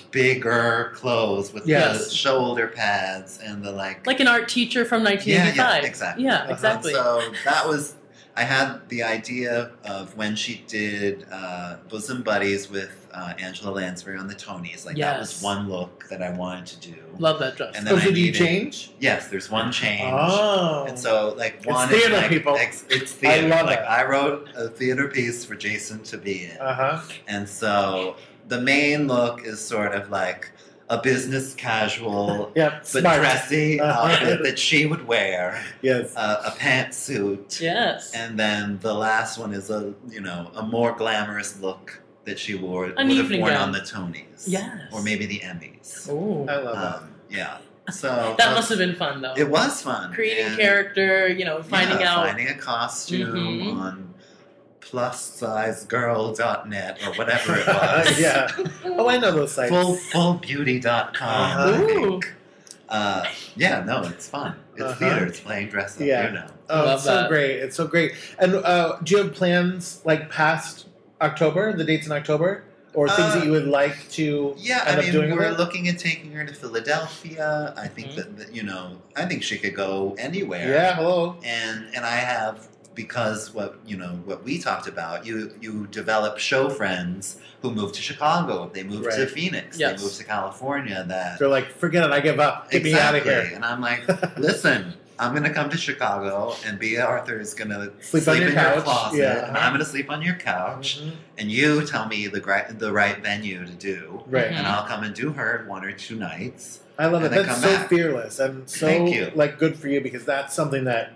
Speaker 6: bigger clothes with
Speaker 1: Yes.
Speaker 6: the shoulder pads and the like.
Speaker 3: Like an art teacher from nineteen
Speaker 6: Yeah,
Speaker 3: eighty-five.
Speaker 6: yeah, exactly.
Speaker 3: Yeah,
Speaker 1: Uh-huh.
Speaker 3: exactly.
Speaker 6: So that was, I had the idea of when she did uh, Bosom Buddies with uh, Angela Lansbury on the Tonys. Like that was
Speaker 3: Yes.
Speaker 6: one look that I wanted to do.
Speaker 3: Love that dress.
Speaker 6: And then
Speaker 1: Oh,
Speaker 6: I
Speaker 1: so do you
Speaker 6: needed-
Speaker 1: change?
Speaker 6: Yes, there's one change.
Speaker 1: Oh.
Speaker 6: And so, like, one
Speaker 1: theater,
Speaker 6: is like,
Speaker 1: people.
Speaker 6: ex- it's theater.
Speaker 1: love
Speaker 6: like,
Speaker 1: it.
Speaker 6: I wrote a theater piece for Jason to be in.
Speaker 1: Uh huh.
Speaker 6: And so the main look is sort of like a business casual
Speaker 1: Yep.
Speaker 6: but
Speaker 1: Smart.
Speaker 6: dressy
Speaker 1: Uh-huh.
Speaker 6: outfit that she would wear,
Speaker 1: Yes.
Speaker 6: uh, a pantsuit,
Speaker 3: Yes.
Speaker 6: and then the last one is a you know a more glamorous look that she wore would have
Speaker 3: evening
Speaker 6: worn
Speaker 3: gown.
Speaker 6: on the Tonys,
Speaker 3: Yes.
Speaker 6: or maybe the Emmys.
Speaker 3: Ooh.
Speaker 1: I love that.
Speaker 6: Um, yeah, so
Speaker 3: That
Speaker 6: uh,
Speaker 3: must have been fun, though.
Speaker 6: it was fun
Speaker 3: Creating
Speaker 6: and,
Speaker 3: character, you know, finding
Speaker 6: yeah,
Speaker 3: out.
Speaker 6: finding a costume
Speaker 3: Mhm.
Speaker 6: on plus size girl dot net or whatever it was.
Speaker 1: yeah. Oh, I know those sites.
Speaker 6: Full fullbeauty dot com.
Speaker 1: Uh-huh.
Speaker 3: Ooh.
Speaker 6: Uh, yeah, no, it's fun. It's
Speaker 1: Uh-huh.
Speaker 6: theater. It's playing dress up.
Speaker 1: Yeah.
Speaker 6: You know.
Speaker 1: Oh,
Speaker 3: Love
Speaker 1: it's so
Speaker 3: that.
Speaker 1: great. It's so great. And uh, do you have plans like past October, the dates in October? Or things
Speaker 6: Uh,
Speaker 1: that you would like to
Speaker 6: Yeah,
Speaker 1: end
Speaker 6: I
Speaker 1: up
Speaker 6: mean,
Speaker 1: doing with
Speaker 6: we're
Speaker 1: it?
Speaker 6: looking at taking her to Philadelphia. I think
Speaker 3: Mhm.
Speaker 6: that, that you know, I think she could go anywhere.
Speaker 1: Yeah, hello.
Speaker 6: And and I have because what you know what we talked about. You you develop show friends who move to Chicago. They move to
Speaker 1: Right.
Speaker 6: Phoenix.
Speaker 3: Yes.
Speaker 6: They move to California. That
Speaker 1: They're like, forget it, I give up. Get
Speaker 6: exactly.
Speaker 1: me out of here.
Speaker 6: And I'm like, listen. I'm gonna come to Chicago, and B. Arthur is gonna
Speaker 1: Sleep on your
Speaker 6: in
Speaker 1: couch.
Speaker 6: your closet,
Speaker 1: Yeah.
Speaker 6: and I'm gonna sleep on your couch,
Speaker 1: Mhm.
Speaker 6: and you tell me the gri- the right venue to do,
Speaker 1: Right.
Speaker 3: Mhm.
Speaker 6: and I'll come and do her one or two nights.
Speaker 1: I love it.
Speaker 6: And then
Speaker 1: That's
Speaker 6: come
Speaker 1: so
Speaker 6: back.
Speaker 1: fearless and so
Speaker 6: Thank you.
Speaker 1: like good for you because that's something that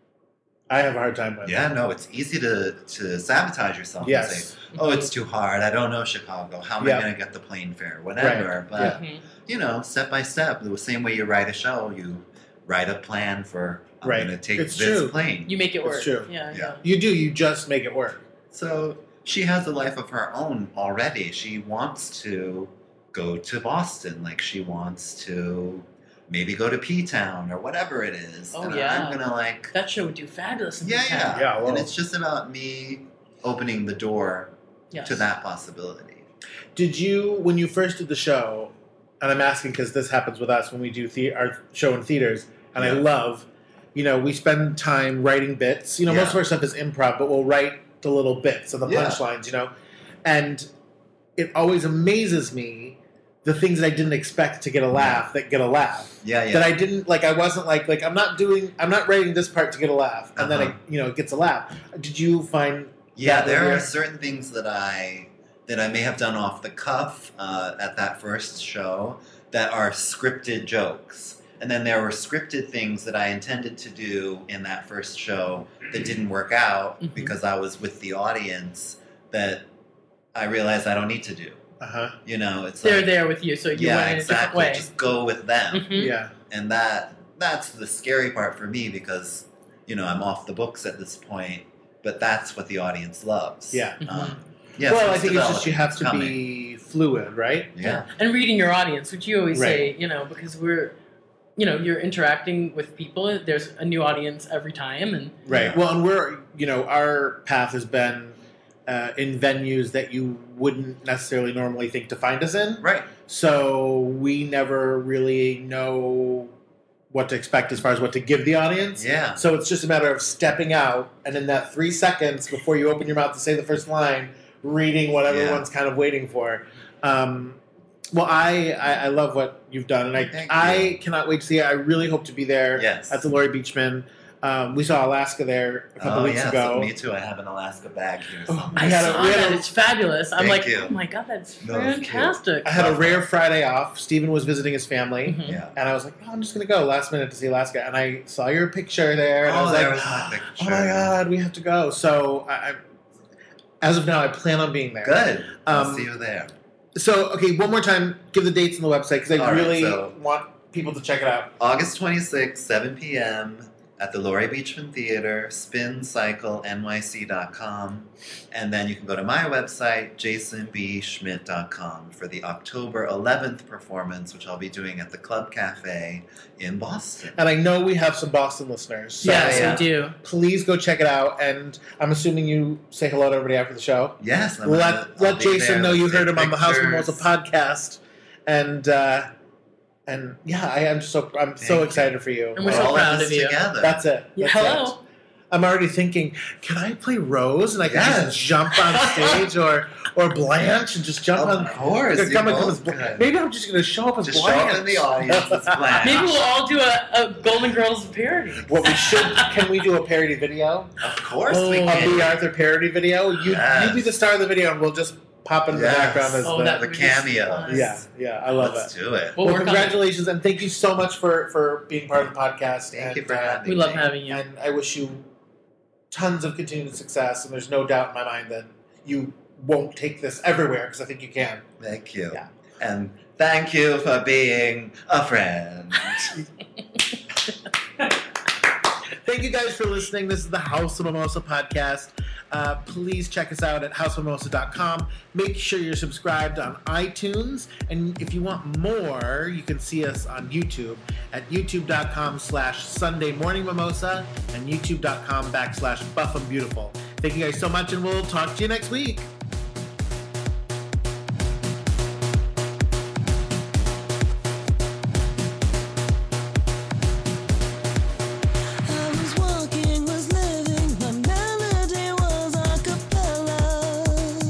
Speaker 1: I have a hard time with.
Speaker 6: Yeah, no, it's easy to to sabotage yourself and
Speaker 1: Yes.
Speaker 6: say, "Oh, it's too hard. I don't know Chicago. How am
Speaker 1: Yeah.
Speaker 6: I going to get the plane fare? Whatever." But
Speaker 1: Yeah.
Speaker 3: Mhm.
Speaker 6: you know, step by step, the same way you write a show, you write a plan for. I'm
Speaker 1: Right.
Speaker 6: going to take
Speaker 1: It's
Speaker 6: this
Speaker 1: true.
Speaker 6: plane.
Speaker 3: You make it
Speaker 1: It's
Speaker 3: work.
Speaker 1: true.
Speaker 3: Yeah,
Speaker 6: Yeah.
Speaker 3: yeah.
Speaker 1: You do, you just make it work.
Speaker 6: So she has a life of her own already. She wants to go to Boston, like she wants to maybe go to P Town or whatever it is.
Speaker 3: Oh,
Speaker 6: and
Speaker 3: yeah.
Speaker 6: I'm gonna like
Speaker 3: That show would do fabulous in
Speaker 6: yeah,
Speaker 3: P-Town.
Speaker 6: yeah,
Speaker 1: Yeah, well.
Speaker 6: And it's just about me opening the door
Speaker 3: Yes.
Speaker 6: to that possibility.
Speaker 1: Did you, when you first did the show, and I'm asking because this happens with us when we do the, our show in theaters, and I
Speaker 6: Yeah.
Speaker 1: love, you know, we spend time writing bits. You know,
Speaker 6: Yeah.
Speaker 1: most of our stuff is improv, but we'll write the little bits and the
Speaker 6: Yeah.
Speaker 1: punchlines, you know? And it always amazes me the things that I didn't expect to get a laugh that get a laugh.
Speaker 6: Yeah, yeah.
Speaker 1: That I didn't, like, I wasn't like, like, I'm not doing, I'm not writing this part to get a laugh. And then,
Speaker 6: Uh-huh.
Speaker 1: it, you know, it gets a laugh. Did you find
Speaker 6: Yeah,
Speaker 1: that
Speaker 6: there
Speaker 1: with
Speaker 6: are
Speaker 1: your-
Speaker 6: certain things that I that I may have done off the cuff uh, at that first show that are scripted jokes. And then there were scripted things that I intended to do in that first show that didn't work out
Speaker 3: Mhm.
Speaker 6: because I was with the audience that I realized I don't need to do.
Speaker 1: Uh-huh.
Speaker 6: You know, it's
Speaker 3: They're
Speaker 6: like,
Speaker 3: there with you, so you
Speaker 6: yeah,
Speaker 3: went in a different
Speaker 6: exactly.
Speaker 3: way.
Speaker 6: Just go with them.
Speaker 3: Mhm.
Speaker 1: Yeah.
Speaker 6: And that that's the scary part for me because, you know, I'm off the books at this point, but that's what the audience loves.
Speaker 1: Yeah.
Speaker 6: Um, yeah,
Speaker 1: well,
Speaker 6: so
Speaker 1: I think it's just you
Speaker 6: developing,
Speaker 1: have
Speaker 6: it's
Speaker 1: to
Speaker 6: coming.
Speaker 1: be fluid, right?
Speaker 6: Yeah.
Speaker 3: And reading your audience, which you always
Speaker 1: Right.
Speaker 3: say, you know, because we're, you know, you're interacting with people. There's a new audience every time, and
Speaker 1: Right.
Speaker 6: Yeah.
Speaker 1: Well, and we're, you know, our path has been uh, in venues that you wouldn't necessarily normally think to find us in.
Speaker 6: Right.
Speaker 1: So we never really know what to expect as far as what to give the audience.
Speaker 6: Yeah.
Speaker 1: So it's just a matter of stepping out and in that three seconds before you open your mouth to say the first line, reading what
Speaker 6: Yeah.
Speaker 1: everyone's kind of waiting for. Um, well, I, I I love what you've done, and I
Speaker 6: Thank
Speaker 1: I
Speaker 6: you.
Speaker 1: cannot wait to see it. I really hope to be there
Speaker 6: Yes.
Speaker 1: at the Laurie Beachman. Um, we saw Alaska there a couple
Speaker 6: oh,
Speaker 1: weeks
Speaker 6: yeah,
Speaker 1: ago.
Speaker 6: so me too. I have an Alaska bag here.
Speaker 1: Oh,
Speaker 6: somewhere.
Speaker 3: I
Speaker 1: We had a-
Speaker 3: saw
Speaker 1: we had
Speaker 3: that.
Speaker 1: a-
Speaker 3: It's fabulous. I'm
Speaker 6: Thank
Speaker 3: like,
Speaker 6: you.
Speaker 3: oh my god, that's
Speaker 6: No, it's cute.
Speaker 3: fantastic.
Speaker 1: I had a
Speaker 6: Love
Speaker 1: rare
Speaker 6: that.
Speaker 1: Friday off. Steven was visiting his family,
Speaker 3: Mhm.
Speaker 6: Yeah.
Speaker 1: and I was like, oh, I'm just going to go last minute to see Alaska. And I saw your picture there, and I
Speaker 6: Oh,
Speaker 1: was
Speaker 6: there
Speaker 1: like,
Speaker 6: was my
Speaker 1: oh
Speaker 6: picture.
Speaker 1: my god, we have to go. So I, I, as of now, I plan on being there.
Speaker 6: Good. I'll
Speaker 1: Um,
Speaker 6: see you there.
Speaker 1: So, okay, one more time, give the dates on the website because I
Speaker 6: All right,
Speaker 1: really
Speaker 6: so-
Speaker 1: want people to check it out.
Speaker 6: August twenty-sixth, seven p.m. at the Laurie Beachman Theater, spin cycle N Y C dot com. And then you can go to my website, jason b schmidt dot com, for the October eleventh performance, which I'll be doing at the Club Cafe in Boston.
Speaker 1: And I know we have some Boston listeners. So
Speaker 3: Yes,
Speaker 6: yeah.
Speaker 3: we do.
Speaker 1: please go check it out. And I'm assuming you say hello to everybody after the show.
Speaker 6: Yes, I'm
Speaker 1: let
Speaker 6: gonna- I'll
Speaker 1: let
Speaker 6: be
Speaker 1: Jason
Speaker 6: there.
Speaker 1: know you
Speaker 6: Let's
Speaker 1: heard
Speaker 6: take
Speaker 1: him on the House of
Speaker 6: pictures.
Speaker 1: Mimosa podcast. And uh, and yeah, I am just so I'm so
Speaker 6: Thank
Speaker 1: excited
Speaker 6: you.
Speaker 1: for you.
Speaker 3: And we're
Speaker 6: We're
Speaker 3: so
Speaker 6: all in
Speaker 3: proud
Speaker 6: this
Speaker 3: of you.
Speaker 6: together.
Speaker 1: That's it.
Speaker 3: Yeah,
Speaker 1: That's
Speaker 3: hello.
Speaker 1: it. I'm already thinking, can I play Rose and I can
Speaker 6: Yes.
Speaker 1: just jump on stage, or or Blanche and just jump
Speaker 6: Of
Speaker 1: on?
Speaker 6: course,
Speaker 1: Come
Speaker 6: you
Speaker 1: and come
Speaker 6: both
Speaker 1: as Bla-
Speaker 6: could.
Speaker 1: Maybe I'm just going to show up as
Speaker 6: Just show
Speaker 1: Blanche.
Speaker 6: up in the audience as Blanche.
Speaker 3: Maybe we'll all do a, a Golden Girls parody.
Speaker 1: What we should? Can we do a parody video?
Speaker 6: Of course we
Speaker 3: Oh.
Speaker 1: A
Speaker 6: can.
Speaker 1: B. Arthur parody video. You
Speaker 6: Yes.
Speaker 1: you be the star of the video, and we'll just pop in the
Speaker 6: Yes.
Speaker 1: background as
Speaker 3: Oh,
Speaker 1: the,
Speaker 3: that
Speaker 6: the
Speaker 3: would be
Speaker 6: cameo.
Speaker 3: fun.
Speaker 1: yeah, yeah, I love
Speaker 6: Let's
Speaker 1: it.
Speaker 6: do it.
Speaker 3: We'll
Speaker 1: Well,
Speaker 3: work on it.
Speaker 1: congratulations and thank you so much for for being part of the podcast.
Speaker 6: Thank
Speaker 1: and,
Speaker 6: you for
Speaker 1: uh,
Speaker 6: having
Speaker 3: We love
Speaker 6: me.
Speaker 3: having you.
Speaker 1: And I wish you tons of continued success. And there's no doubt in my mind that you won't take this everywhere because I think you can.
Speaker 6: Thank you.
Speaker 1: Yeah.
Speaker 6: And thank you for being a friend.
Speaker 1: Thank you guys for listening. This is the House of Mimosa podcast. Uh, please check us out at house of mimosa dot com. Make sure you're subscribed on iTunes. And if you want more, you can see us on YouTube at youtube.com slash Sunday Morning Mimosa and youtube.com backslash Buff and Beautiful. Thank you guys so much, and we'll talk to you next week.
Speaker 2: I was walking, was living, my melody was a cappella.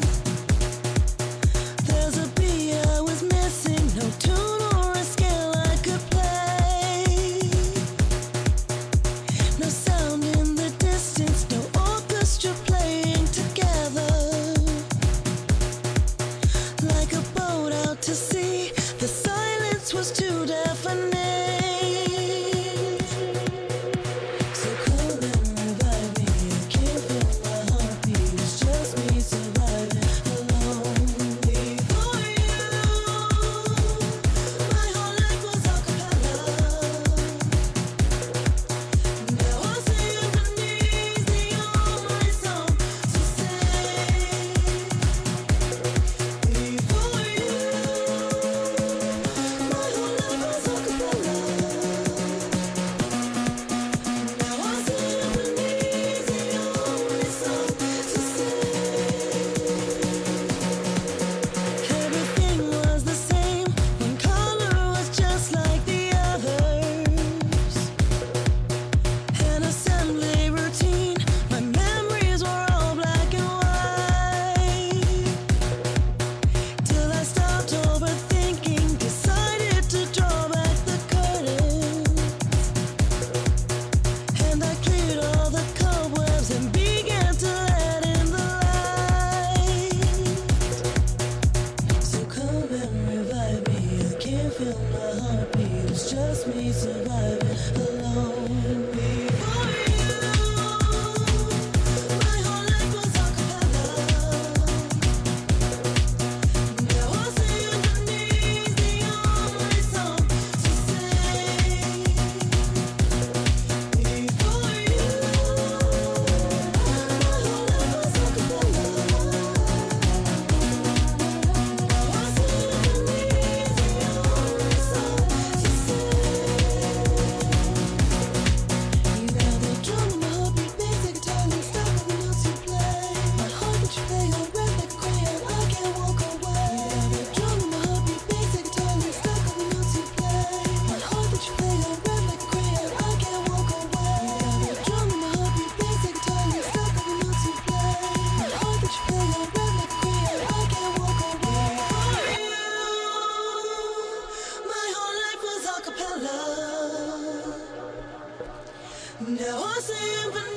Speaker 2: There's a beat I was missing, no tune or a scale I could play. No sound in the distance, no orchestra playing together. Like a boat out to sea, the silence was too deafening. So come and revive me. I can't feel my heartbeat. It's just me surviving alone. Before you, my whole life was a cappella. Now I symphonies, the only song to sing. Before you, my whole life was a cappella. Now I symphonies, the only song to sing. Everything was the same. One color was just like the others. An assembly routine. My memories were all black and white. Till I stopped overthinking, decided to draw back the curtains. And I cleared all the cobwebs and began to let in the light. So come and revive me. I can't feel my heartbeat. It's just me surviving alone. Before you, my whole life was a cappella. Now I symphonies, the only song to sing. Before you, my whole life was a cappella. Now I symphonies, the only song to sing. You got the drum in my heartbeat, bass, the guitar, and stuck with the notes you play. My heart that you play on red like a crayon, I can't walk away. You got the drum in my heartbeat, bass, the guitar, and stuck with the notes you play. My heart that you play on red like a crayon, I can't walk away. You got the drum in my heartbeat, bass, the guitar, and stuck with the notes you play. My heart that you play on red like a crayon, I can't walk away. For you, my whole life was a cappella. Now I symphonize.